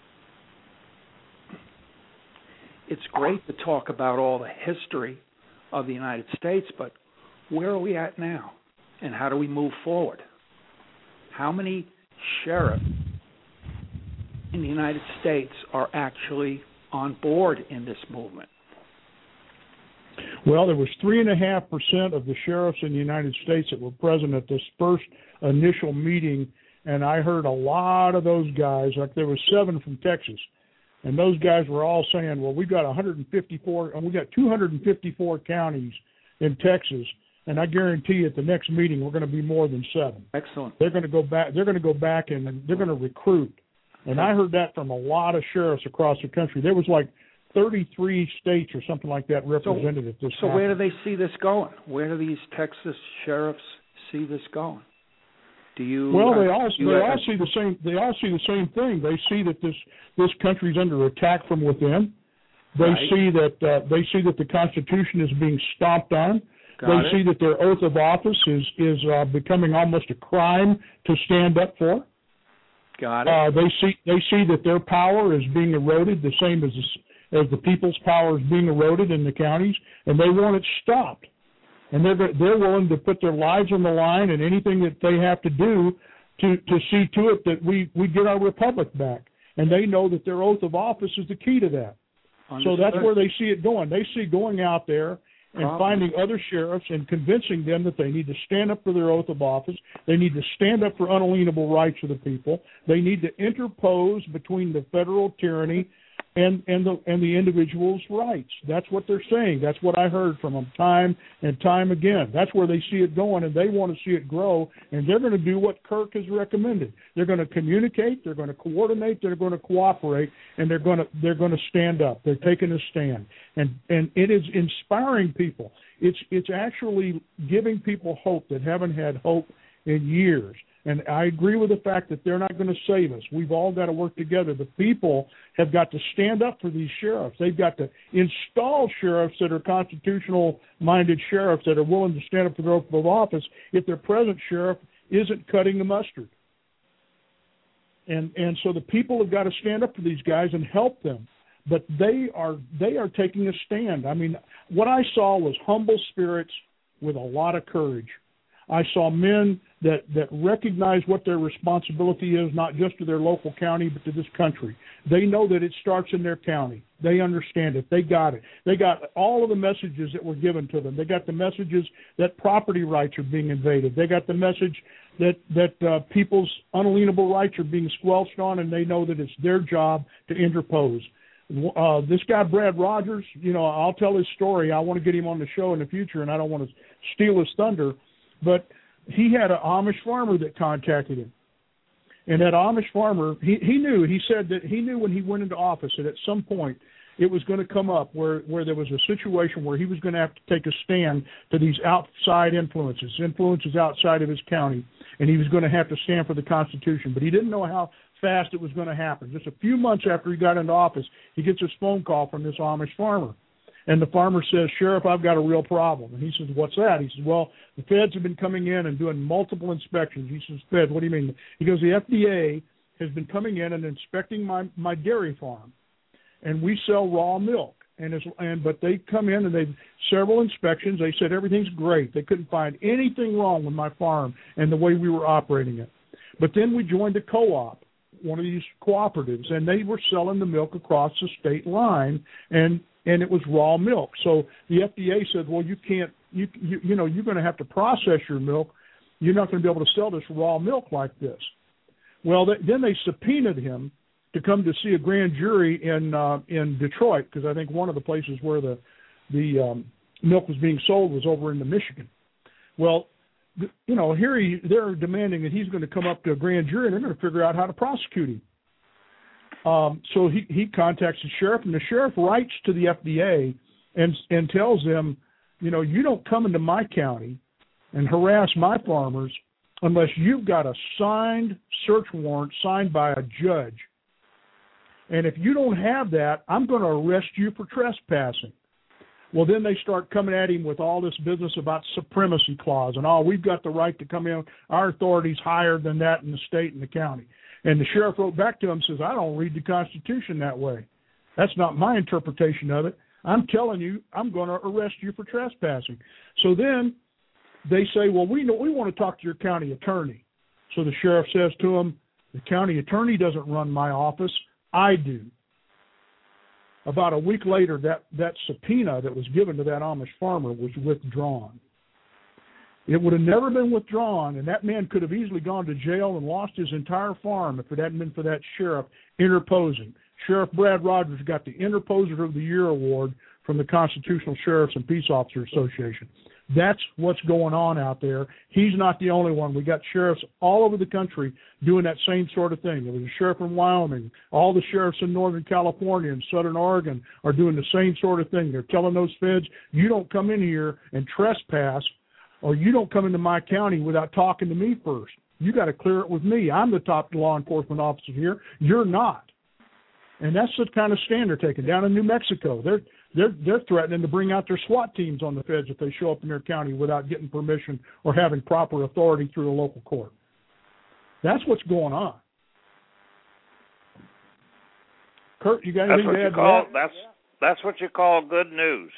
It's great to talk about all the history of the United States, but where are we at now? And how do we move forward? How many sheriffs in the United States are actually on board in this movement? Well, there was three and a half percent of the sheriffs in the United States that were present at this first initial meeting, and I heard a lot of those guys, like there was seven from Texas, and those guys were all saying, well, we've got one hundred fifty-four, and we got two hundred fifty-four counties in Texas, and I guarantee you at the next meeting we're going to be more than seven. Excellent. They're going to go back. They're going to go back and they're going to recruit. And I heard that from a lot of sheriffs across the country. There was like thirty-three states or something like that represented so, at this So time. where do they see this going? Where do these Texas sheriffs see this going? Do you? Well, they uh, all you they uh, all see the same. They all see the same thing. They see that this this country's under attack from within. They right. see that uh, they see that the Constitution is being stomped on. Got they it. see that their oath of office is is uh, becoming almost a crime to stand up for. Got it. Uh, they see they see that their power is being eroded, the same as the, as the people's power is being eroded in the counties, and they want it stopped. And they're they're willing to put their lives on the line and anything that they have to do to, to see to it that we, we get our republic back. And they know that their oath of office is the key to that. Understood. So that's where they see it going. They see going out there and finding other sheriffs and convincing them that they need to stand up for their oath of office. They need to stand up for unalienable rights of the people. They need to interpose between the federal tyranny and and the and the individual's rights. That's what they're saying. That's what I heard from them time and time again. That's where they see it going, and they want to see it grow, and they're going to do what Kirk has recommended. They're going to communicate, they're going to coordinate, they're going to cooperate, and they're going to they're going to stand up. They're taking a stand. And and it is inspiring people. It's it's actually giving people hope that haven't had hope in years. And I agree with the fact that they're not going to save us. We've all got to work together. The people have got to stand up for these sheriffs. They've got to install sheriffs that are constitutional-minded sheriffs that are willing to stand up for their oath of office if their present sheriff isn't cutting the mustard. And and so the people have got to stand up for these guys and help them. But they are they are taking a stand. I mean, what I saw was humble spirits with a lot of courage. I saw men that, that recognize what their responsibility is, not just to their local county, but to this country. They know that it starts in their county. They understand it. They got it. They got all of the messages that were given to them. They got the messages that property rights are being invaded. They got the message that, that uh, people's unalienable rights are being squelched on, and they know that it's their job to interpose. Uh, this guy, Brad Rogers, you know, I'll tell his story. I want to get him on the show in the future, and I don't want to steal his thunder. But he had an Amish farmer that contacted him. And that Amish farmer, he, he knew, he said that he knew when he went into office that at some point it was going to come up where, where there was a situation where he was going to have to take a stand to these outside influences, influences outside of his county, and he was going to have to stand for the Constitution. But he didn't know how fast it was going to happen. Just a few months after he got into office, he gets this phone call from this Amish farmer. And the farmer says, Sheriff, I've got a real problem. And he says, what's that? He says, well, the feds have been coming in and doing multiple inspections. He says, feds, what do you mean? He goes, the F D A has been coming in and inspecting my, my dairy farm, and we sell raw milk. And, it's, and but they come in and they've several inspections. They said everything's great. They couldn't find anything wrong with my farm and the way we were operating it. But then we joined a co-op, one of these cooperatives, and they were selling the milk across the state line, and and it was raw milk. So the F D A said, well, you can't, you you, you know, you're going to have to process your milk. You're not going to be able to sell this raw milk like this. Well, they, then they subpoenaed him to come to see a grand jury in uh, in Detroit, because I think one of the places where the the um, milk was being sold was over in the Michigan. Well, th- you know, here he, they're demanding that he's going to come up to a grand jury, and they're going to figure out how to prosecute him. Um, so he, he contacts the sheriff, and the sheriff writes to the F D A and and tells them, you know, you don't come into my county and harass my farmers unless you've got a signed search warrant signed by a judge. And if you don't have that, I'm going to arrest you for trespassing. Well, then they start coming at him with all this business about supremacy clause and, oh, we've got the right to come in. Our authority's higher than that in the state and the county. And the sheriff wrote back to him, says, I don't read the Constitution that way. That's not my interpretation of it. I'm telling you, I'm going to arrest you for trespassing. So then they say, well, we know, we want to talk to your county attorney. So the sheriff says to him, the county attorney doesn't run my office. I do. About a week later, that, that subpoena that was given to that Amish farmer was withdrawn. It would have never been withdrawn, and that man could have easily gone to jail and lost his entire farm if it hadn't been for that sheriff interposing. Sheriff Brad Rogers got the Interposer of the Year award from the Constitutional Sheriffs and Peace Officers Association. That's what's going on out there. He's not the only one. We got sheriffs all over the country doing that same sort of thing. There was a sheriff in Wyoming. All the sheriffs in Northern California and Southern Oregon are doing the same sort of thing. They're telling those feds, you don't come in here and trespass, or you don't come into my county without talking to me first. You got to clear it with me. I'm the top law enforcement officer here. You're not. And that's the kind of stand they're taking. Down in New Mexico, they're they're they're threatening to bring out their SWAT teams on the feds if they show up in their county without getting permission or having proper authority through a local court. That's what's going on. Kurt, you got anything to add to that? That's that's what you call good news.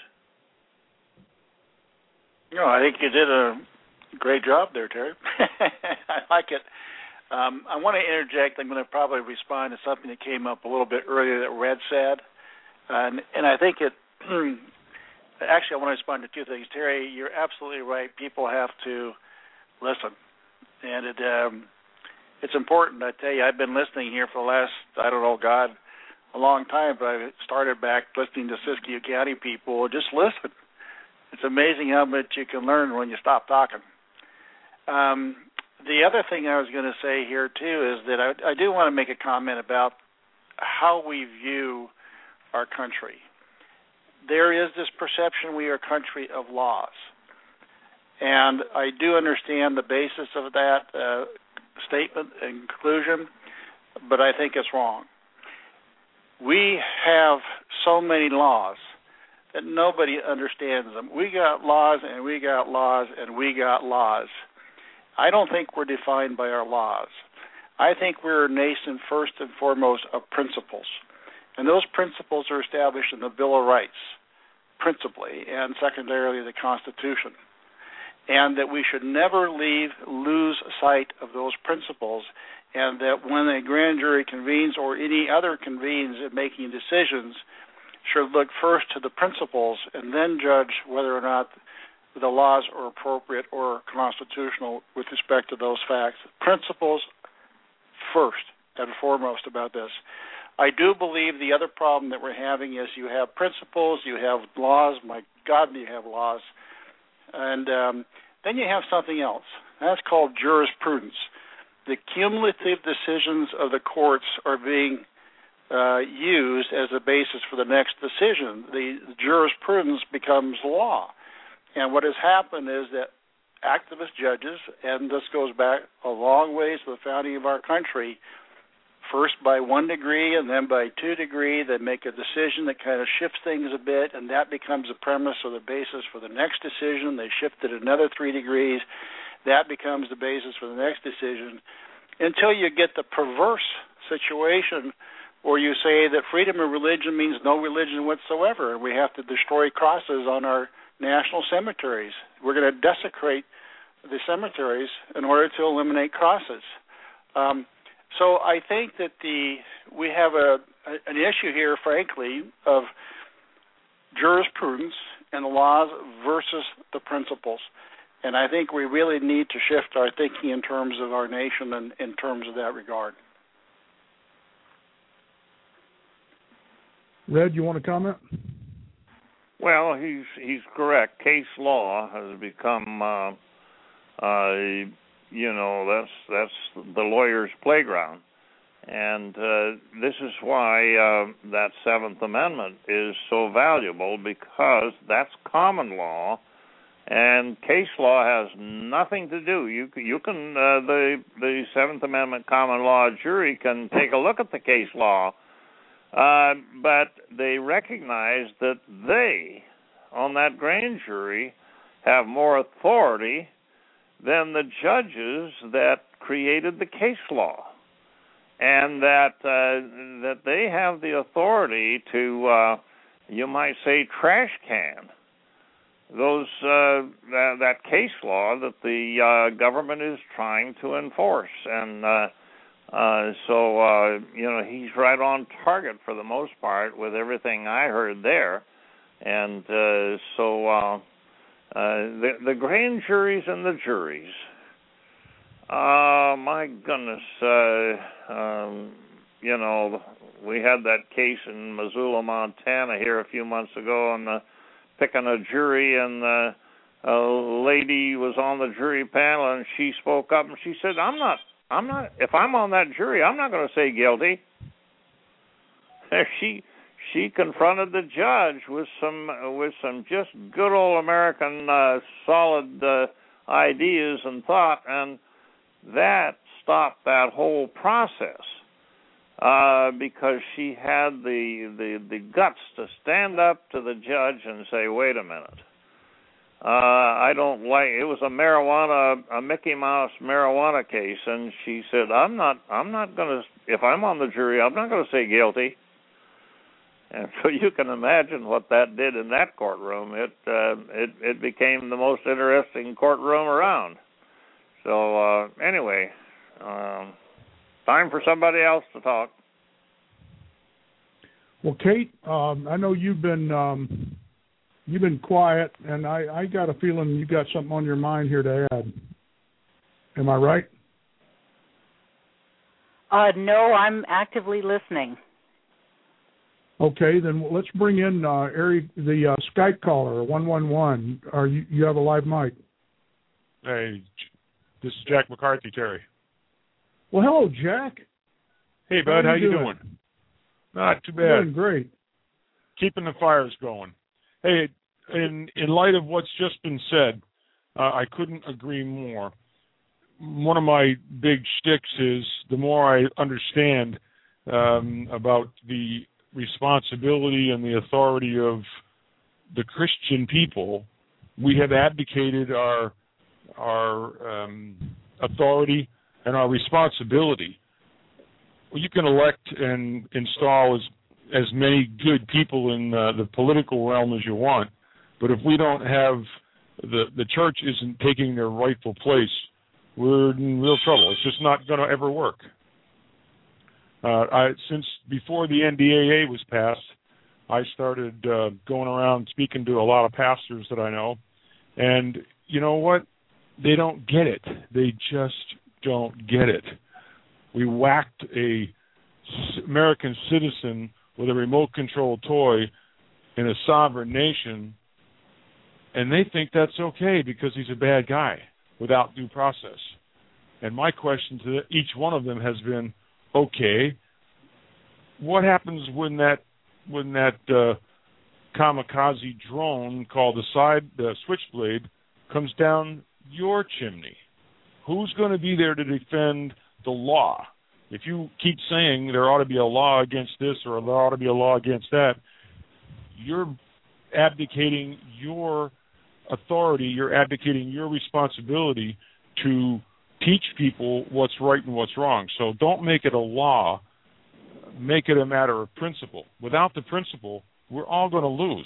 No, I think you did a great job there, Terry. I like it. Um, I want to interject. I'm going to probably respond to something that came up a little bit earlier that Red said, and, and I think it actually, I want to respond to two things. Terry, you're absolutely right. People have to listen. And it um, it's important. I tell you, I've been listening here for the last, I don't know, God, a long time, but I started back listening to Siskiyou County people. Just listen. It's amazing how much you can learn when you stop talking. Um, the other thing I was going to say here, too, is that I, I do want to make a comment about how we view our country. There is this perception we are a country of laws. And I do understand the basis of that uh, statement and conclusion, but I think it's wrong. We have so many laws that nobody understands them. We got laws and we got laws and we got laws. I don't think we're defined by our laws. I think we're a nation first and foremost of principles. And those principles are established in the Bill of Rights, principally, and secondarily the Constitution. And that we should never leave, lose sight of those principles, and that when a grand jury convenes or any other convenes in making decisions, should look first to the principles and then judge whether or not the laws are appropriate or constitutional with respect to those facts. Principles first and foremost about this. I do believe the other problem that we're having is you have principles, you have laws. My God, you have laws. And um, then you have something else. That's called jurisprudence. The cumulative decisions of the courts are being uh, used as a basis for the next decision. The, the jurisprudence becomes law. And what has happened is that activist judges, and this goes back a long ways to the founding of our country, first by one degree and then by two degree, they make a decision that kind of shifts things a bit, and that becomes the premise or the basis for the next decision. They shift it another three degrees. That becomes the basis for the next decision until you get the perverse situation where you say that freedom of religion means no religion whatsoever, and we have to destroy crosses on our national cemeteries. We're going to desecrate the cemeteries in order to eliminate crosses. Um, so I think that the we have a, a an issue here, frankly, of jurisprudence and the laws versus the principles. And I think we really need to shift our thinking in terms of our nation and in terms of that regard. Red, you want to comment? Well, he's he's correct. Case law has become, uh, uh, you know, that's that's the lawyer's playground, and uh, this is why uh, that Seventh Amendment is so valuable, because that's common law, and case law has nothing to do. You you can uh, the the Seventh Amendment common law jury can take a look at the case law. Uh, but they recognize that they, on that grand jury, have more authority than the judges that created the case law, and that uh, that they have the authority to, uh, you might say, trash can those uh, that, that case law that the uh, government is trying to enforce. And uh, Uh, so, uh, you know, he's right on target for the most part with everything I heard there. And uh, so uh, uh, the, the grand juries and the juries, uh, my goodness, uh, um, you know, we had that case in Missoula, Montana here a few months ago, and uh, picking a jury, and uh, a lady was on the jury panel, and she spoke up, and she said, I'm not I'm not. If I'm on that jury, I'm not going to say guilty. She she confronted the judge with some with some just good old American uh, solid uh, ideas and thought, and that stopped that whole process uh, because she had the, the the guts to stand up to the judge and say, "Wait a minute. Uh, I don't like." It was a marijuana, a Mickey Mouse marijuana case, and she said, "I'm not, I'm not going to. If I'm on the jury, I'm not going to say guilty." And so you can imagine what that did in that courtroom. It, uh, it, it became the most interesting courtroom around. So uh, anyway, um, time for somebody else to talk. Well, Kate, um, I know you've been. Um you've been quiet, and I, I got a feeling you got something on your mind here to add. Am I right? Uh, no, I'm actively listening. Okay, then let's bring in uh, Eric, the uh, Skype caller, one one one. Are you, you have a live mic? Hey, this is Jack McCarthy, Terry. Well, hello, Jack. Hey, bud, how how you you doing? doing? Not too bad. Doing great. Keeping the fires going. Hey, in in light of what's just been said, uh, I couldn't agree more. One of my big shticks is the more I understand um, about the responsibility and the authority of the Christian people, we have abdicated our our um, authority and our responsibility. Well, you can elect and install as as many good people in uh, the political realm as you want, but if we don't have the the church isn't taking their rightful place, we're in real trouble. It's just not going to ever work. Uh, I, since before the N D A A was passed, I started uh, going around speaking to a lot of pastors that I know, and you know what? They don't get it. They just don't get it. We whacked a American citizen with a remote-controlled toy in a sovereign nation, and they think that's okay because he's a bad guy without due process. And my question to each one of them has been, okay, what happens when that when that uh, kamikaze drone called the side the Switchblade comes down your chimney? Who's going to be there to defend the law? If you keep saying there ought to be a law against this or there ought to be a law against that, you're abdicating your authority, you're abdicating your responsibility to teach people what's right and what's wrong. So don't make it a law. Make it a matter of principle. Without the principle, we're all going to lose.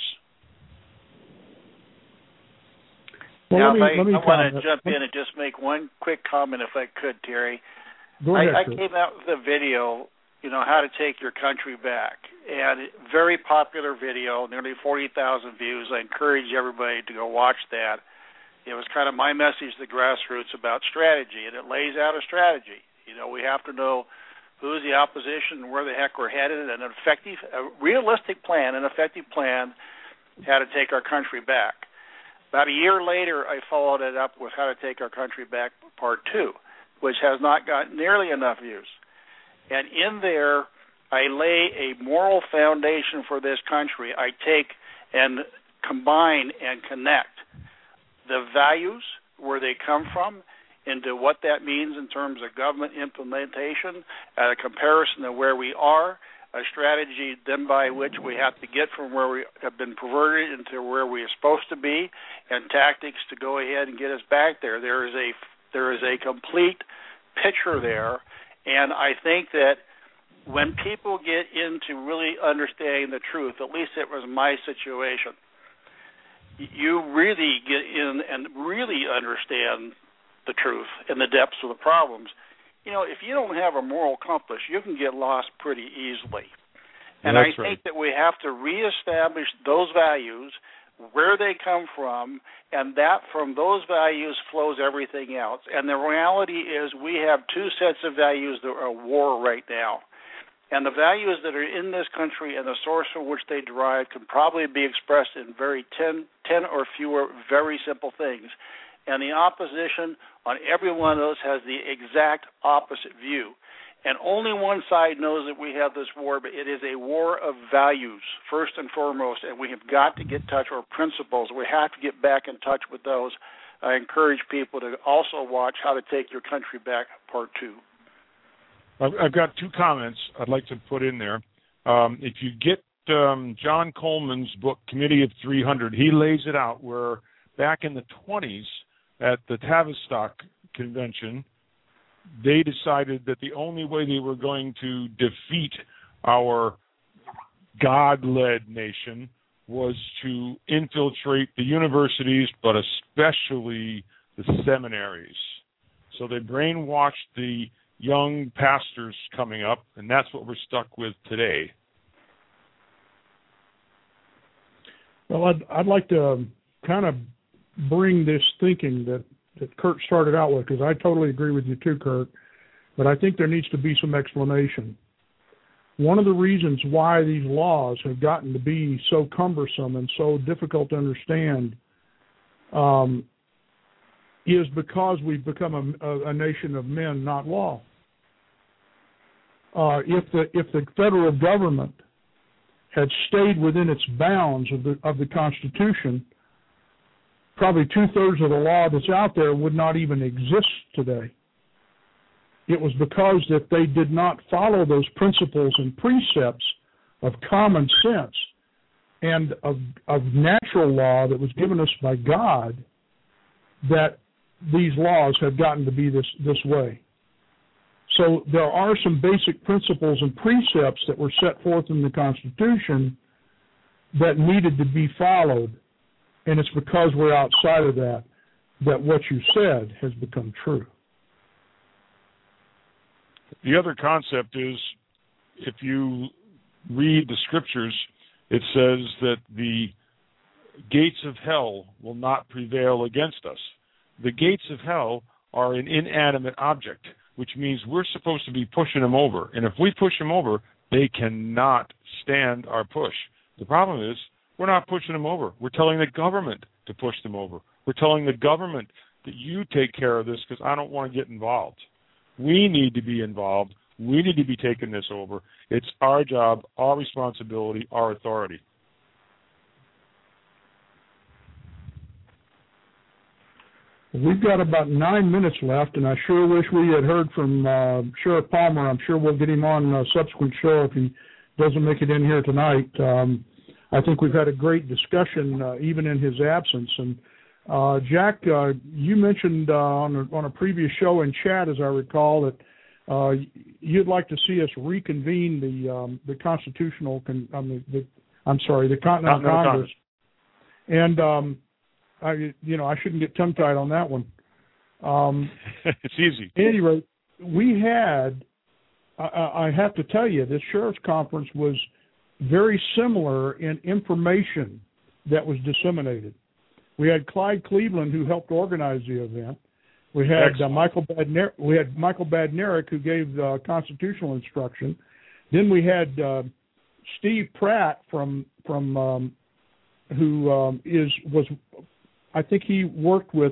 Well, now, let me, I, let me I want to comment. jump in and just make one quick comment, if I could, Terry. Go ahead, I, I Chris. came out with a video, you know, how to take your country back, and very popular video, nearly forty thousand views. I encourage everybody to go watch that. It was kind of my message to the grassroots about strategy, and it lays out a strategy. You know, we have to know who's the opposition and where the heck we're headed, and an effective, a realistic plan, an effective plan how to take our country back. About a year later, I followed it up with How to Take Our Country Back Part two, which has not gotten nearly enough views. And in there, I lay a moral foundation for this country. I take and combine and connect the values, where they come from, into what that means in terms of government implementation, at a comparison of where we are, a strategy then by which we have to get from where we have been perverted into where we are supposed to be, and tactics to go ahead and get us back there. There is a there is a complete picture there, and I think that when people get into really understanding the truth, at least it was my situation, you really get in and really understand the truth and the depths of the problems. You know, if you don't have a moral compass, you can get lost pretty easily. And That's I right. think that we have to reestablish those values, where they come from, and that from those values flows everything else. And the reality is we have two sets of values that are at war right now. And the values that are in this country and the source from which they derive can probably be expressed in very ten, ten or fewer very simple things. And the opposition on every one of those has the exact opposite view. And only one side knows that we have this war, but it is a war of values, first and foremost, and we have got to get in touch with our principles. We have to get back in touch with those. I encourage people to also watch How to Take Your Country Back, Part two. I've got two comments I'd like to put in there. Um, if you get um, John Coleman's book, Committee of three hundred, he lays it out where back in the twenties at the Tavistock Convention, they decided that the only way they were going to defeat our God-led nation was to infiltrate the universities, but especially the seminaries. So they brainwashed the young pastors coming up, and that's what we're stuck with today. Well, I'd, I'd like to um, kind of bring this thinking that, that Kurt started out with, because I totally agree with you too, Kurt, but I think there needs to be some explanation. One of the reasons why these laws have gotten to be so cumbersome and so difficult to understand um, is because we've become a, a, a nation of men, not law. Uh, if the if the federal government had stayed within its bounds of the of the Constitution, probably two-thirds of the law that's out there would not even exist today. It was because that they did not follow those principles and precepts of common sense and of, of natural law that was given us by God that these laws have gotten to be this, this way. So there are some basic principles and precepts that were set forth in the Constitution that needed to be followed, and it's because we're outside of that that what you said has become true. The other concept is, if you read the scriptures, it says that the gates of hell will not prevail against us. The gates of hell are an inanimate object, which means we're supposed to be pushing them over. And if we push them over, they cannot stand our push. The problem is, we're not pushing them over. We're telling the government to push them over. We're telling the government that you take care of this because I don't want to get involved. We need to be involved. We need to be taking this over. It's our job, our responsibility, our authority. We've got about nine minutes left, and I sure wish we had heard from uh, Sheriff Palmer. I'm sure we'll get him on a subsequent show if he doesn't make it in here tonight. Um, I think we've had a great discussion, uh, even in his absence. And uh, Jack, uh, you mentioned uh, on, a, on a previous show in chat, as I recall, that uh, you'd like to see us reconvene the um, the constitutional, con- um, the, the, I'm sorry, the Continental Continental Congress. Congress. And um, I, you know, I shouldn't get tongue-tied on that one. Um, it's easy. At any rate, we had, I, I have to tell you, this sheriff's conference was very similar in information that was disseminated. We had Clyde Cleveland, who helped organize the event. We had uh, Michael Badner- we had Michael Badnarik, who gave uh, constitutional instruction. Then we had uh, Steve Pratt from from um, who um, is was. I think he worked with,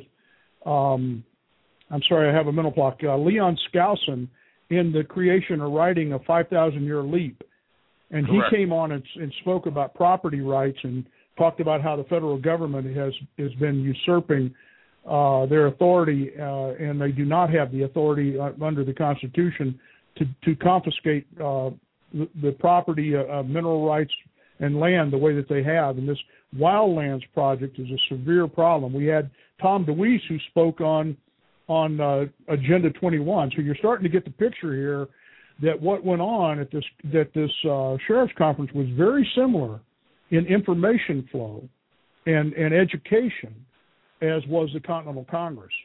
um, I'm sorry, I have a mental block, uh, Leon Skousen in the creation or writing of five thousand Year Leap. And Correct. He came on and, and spoke about property rights and talked about how the federal government has, has been usurping uh, their authority, uh, and they do not have the authority uh, under the Constitution to, to confiscate uh, the, the property, uh, mineral rights, and land the way that they have. And this Wildlands project is a severe problem. We had Tom DeWeese, who spoke on on uh, Agenda twenty-one. So you're starting to get the picture here that what went on at this that this uh, sheriff's conference was very similar in information flow and, and education as was the Continental Congress.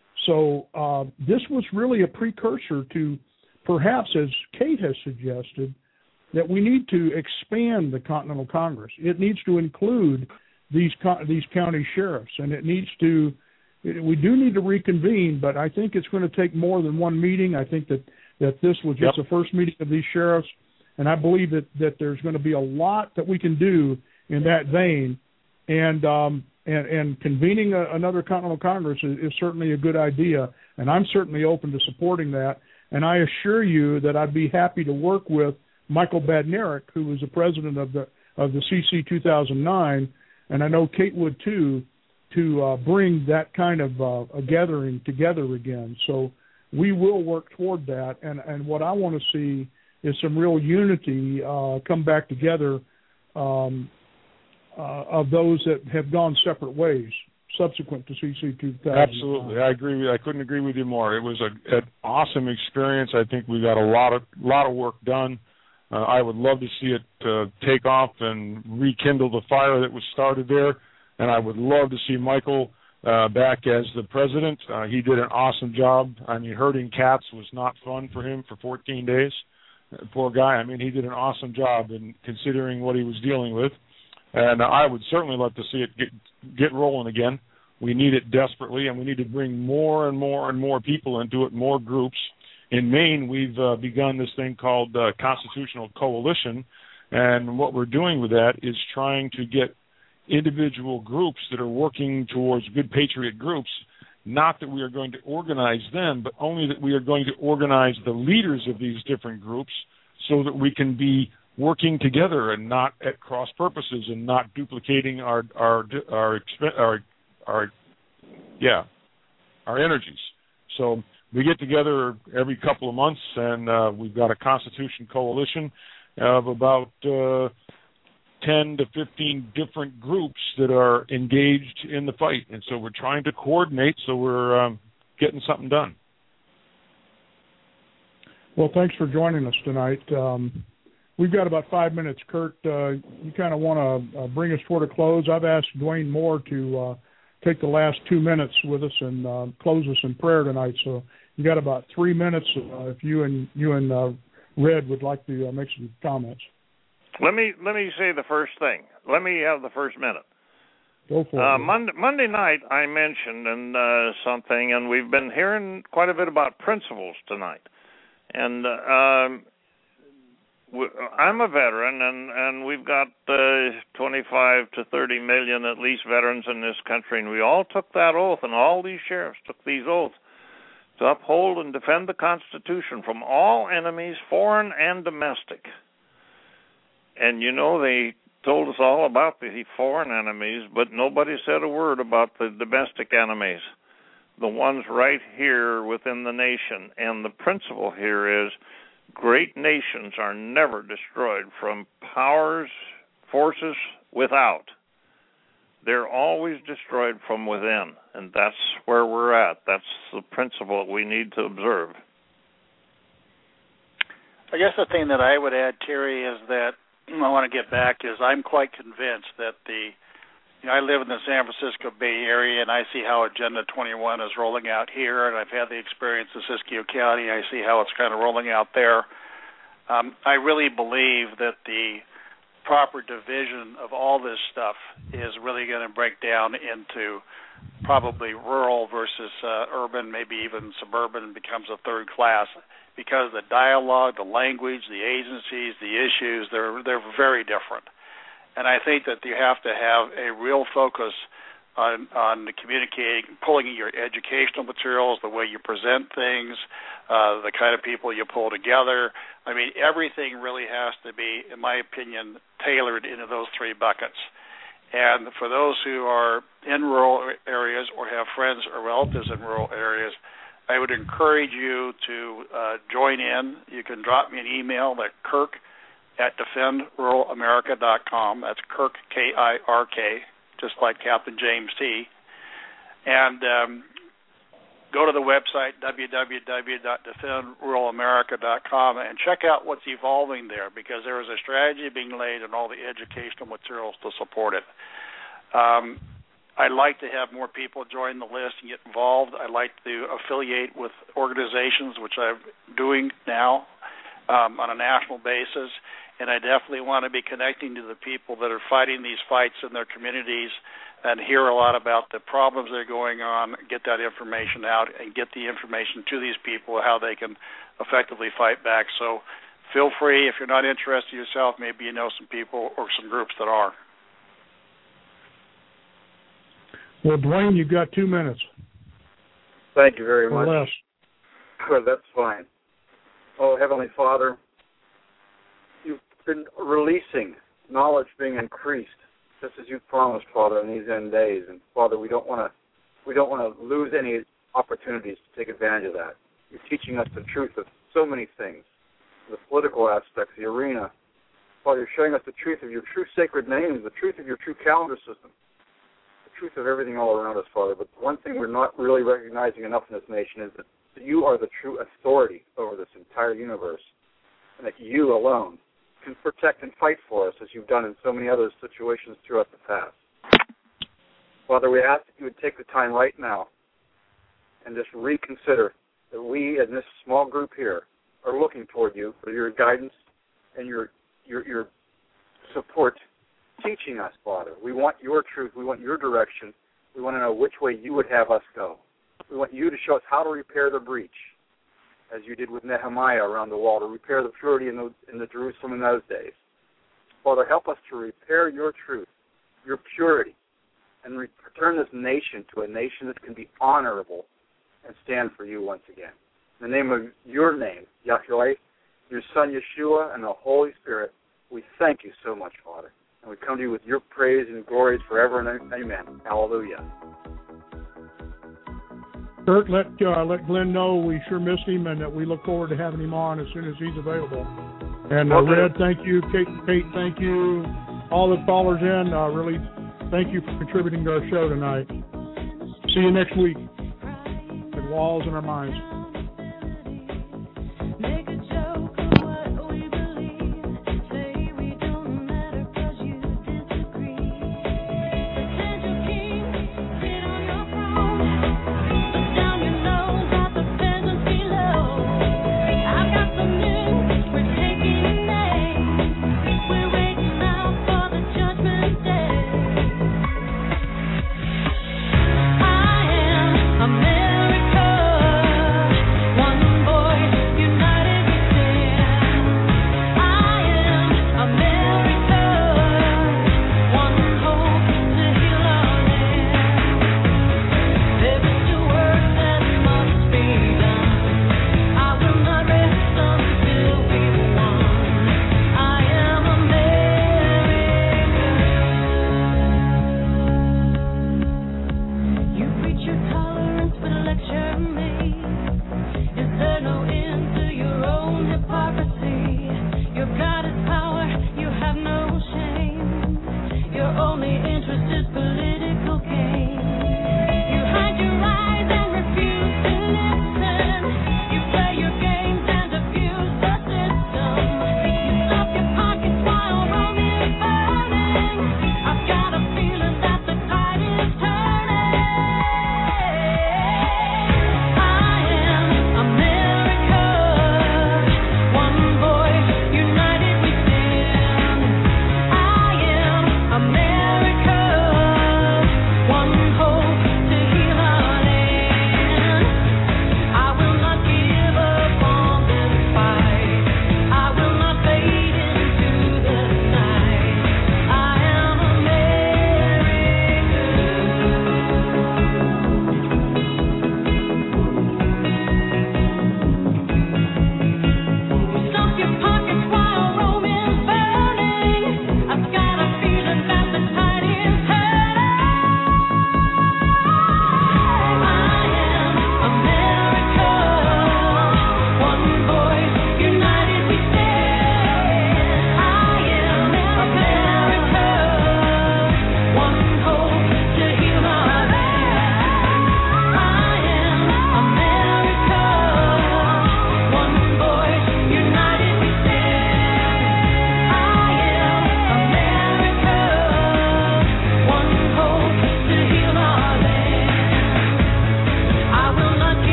So uh, this was really a precursor to, perhaps as Kate has suggested, that we need to expand the Continental Congress. It needs to include these these county sheriffs, and it needs to. We do need to reconvene, but I think it's going to take more than one meeting. I think that, that this was just yep. the first meeting of these sheriffs, and I believe that, that there's going to be a lot that we can do in that vein, and um, and, and convening a, another Continental Congress is, is certainly a good idea, and I'm certainly open to supporting that. And I assure you that I'd be happy to work with Michael Badnarik, who was the president of the of the C C two thousand nine, and I know Kate would too, to uh, bring that kind of uh, a gathering together again. So we will work toward that, and, and what I want to see is some real unity uh, come back together um, uh, of those that have gone separate ways subsequent to C C two thousand. Absolutely, I agree. With, I couldn't agree with you more. It was a, an awesome experience. I think we got a lot of lot of work done. Uh, I would love to see it uh, take off and rekindle the fire that was started there, and I would love to see Michael uh, back as the president. Uh, he did an awesome job. I mean, herding cats was not fun for him for fourteen days. Uh, poor guy. I mean, he did an awesome job in considering what he was dealing with. And I would certainly love to see it get get rolling again. We need it desperately, and we need to bring more and more and more people into it, more groups. In Maine, we've uh, begun this thing called uh, Constitutional Coalition, and what we're doing with that is trying to get individual groups that are working towards good patriot groups, not that we are going to organize them, but only that we are going to organize the leaders of these different groups so that we can be working together and not at cross purposes and not duplicating our our our our, our yeah our energies. So we get together every couple of months, and uh, we've got a Constitution Coalition of about uh, ten to fifteen different groups that are engaged in the fight, and so we're trying to coordinate so we're um, getting something done. Well, thanks for joining us tonight. Um, we've got about five minutes. Kurt, uh, you kind of want to uh, bring us toward a close. I've asked Dwayne Moore to uh, take the last two minutes with us and uh, close us in prayer tonight. So you got about three minutes uh, if you and you and uh, Red would like to uh, make some comments. Let me let me say the first thing. Let me have the first minute. Go for uh, it. Monday, Monday night, I mentioned and uh, something, and we've been hearing quite a bit about principles tonight. And uh, um, I'm a veteran, and, and we've got uh, twenty-five to thirty million at least veterans in this country, and we all took that oath, and all these sheriffs took these oaths to uphold and defend the Constitution from all enemies, foreign and domestic. And, you know, they told us all about the foreign enemies, but nobody said a word about the domestic enemies, the ones right here within the nation. And the principle here is great nations are never destroyed from powers, forces without. They're always destroyed from within, and that's where we're at. That's the principle that we need to observe. I guess the thing that I would add, Terry, is that I want to get back is I'm quite convinced that the, you know, I live in the San Francisco Bay Area, and I see how Agenda twenty-one is rolling out here, and I've had the experience in Siskiyou County. I see how it's kind of rolling out there. Um, I really believe that the proper division of all this stuff is really going to break down into probably rural versus uh, urban, maybe even suburban becomes a third class, because the dialogue, the language, the agencies, the issues, they're they're very different. And I think that you have to have a real focus on on communicating, pulling your educational materials, the way you present things, uh, the kind of people you pull together. I mean, everything really has to be, in my opinion, tailored into those three buckets. And for those who are in rural areas or have friends or relatives in rural areas, I would encourage you to uh, join in. You can drop me an email at Kirk at defend rural america dot com. That's Kirk, K I R K, just like Captain James T. And um, go to the website, w w w dot defend rural america dot com, and check out what's evolving there, because there is a strategy being laid and all the educational materials to support it. Um, I'd like to have more people join the list and get involved. I'd like to affiliate with organizations, which I'm doing now um, on a national basis, and I definitely want to be connecting to the people that are fighting these fights in their communities and hear a lot about the problems that are going on, get that information out, and get the information to these people, how they can effectively fight back. So feel free, if you're not interested yourself, maybe you know some people or some groups that are. Well, Dwayne, you've got two minutes. Thank you very much. Less. Well, that's fine. Oh, Heavenly Father, you've been releasing knowledge being increased, just as you promised, Father, in these end days. And Father, we don't want to we don't want to lose any opportunities to take advantage of that. You're teaching us the truth of so many things, the political aspects, the arena. Father, you're showing us the truth of your true sacred names, the truth of your true calendar system, the truth of everything all around us, Father. But one thing we're not really recognizing enough in this nation is that you are the true authority over this entire universe, and that you alone can protect and fight for us, as you've done in so many other situations throughout the past. Father, we ask that you would take the time right now and just reconsider that we, in this small group here, are looking toward you for your guidance and your your, your support teaching us, Father. We want your truth. We want your direction. We want to know which way you would have us go. We want you to show us how to repair the breach, as you did with Nehemiah around the wall, to repair the purity in the, in the Jerusalem in those days. Father, help us to repair your truth, your purity, and return this nation to a nation that can be honorable and stand for you once again. In the name of your name, Yahweh, your Son Yeshua, and the Holy Spirit, we thank you so much, Father. And we come to you with your praise and glories forever and amen. Hallelujah. Kurt, let uh, let Glenn know we sure missed him and that we look forward to having him on as soon as he's available. And uh, Red, thank you. Kate, Kate, thank you. All the callers in, uh, really thank you for contributing to our show tonight. See you next week at Walls in Our Minds.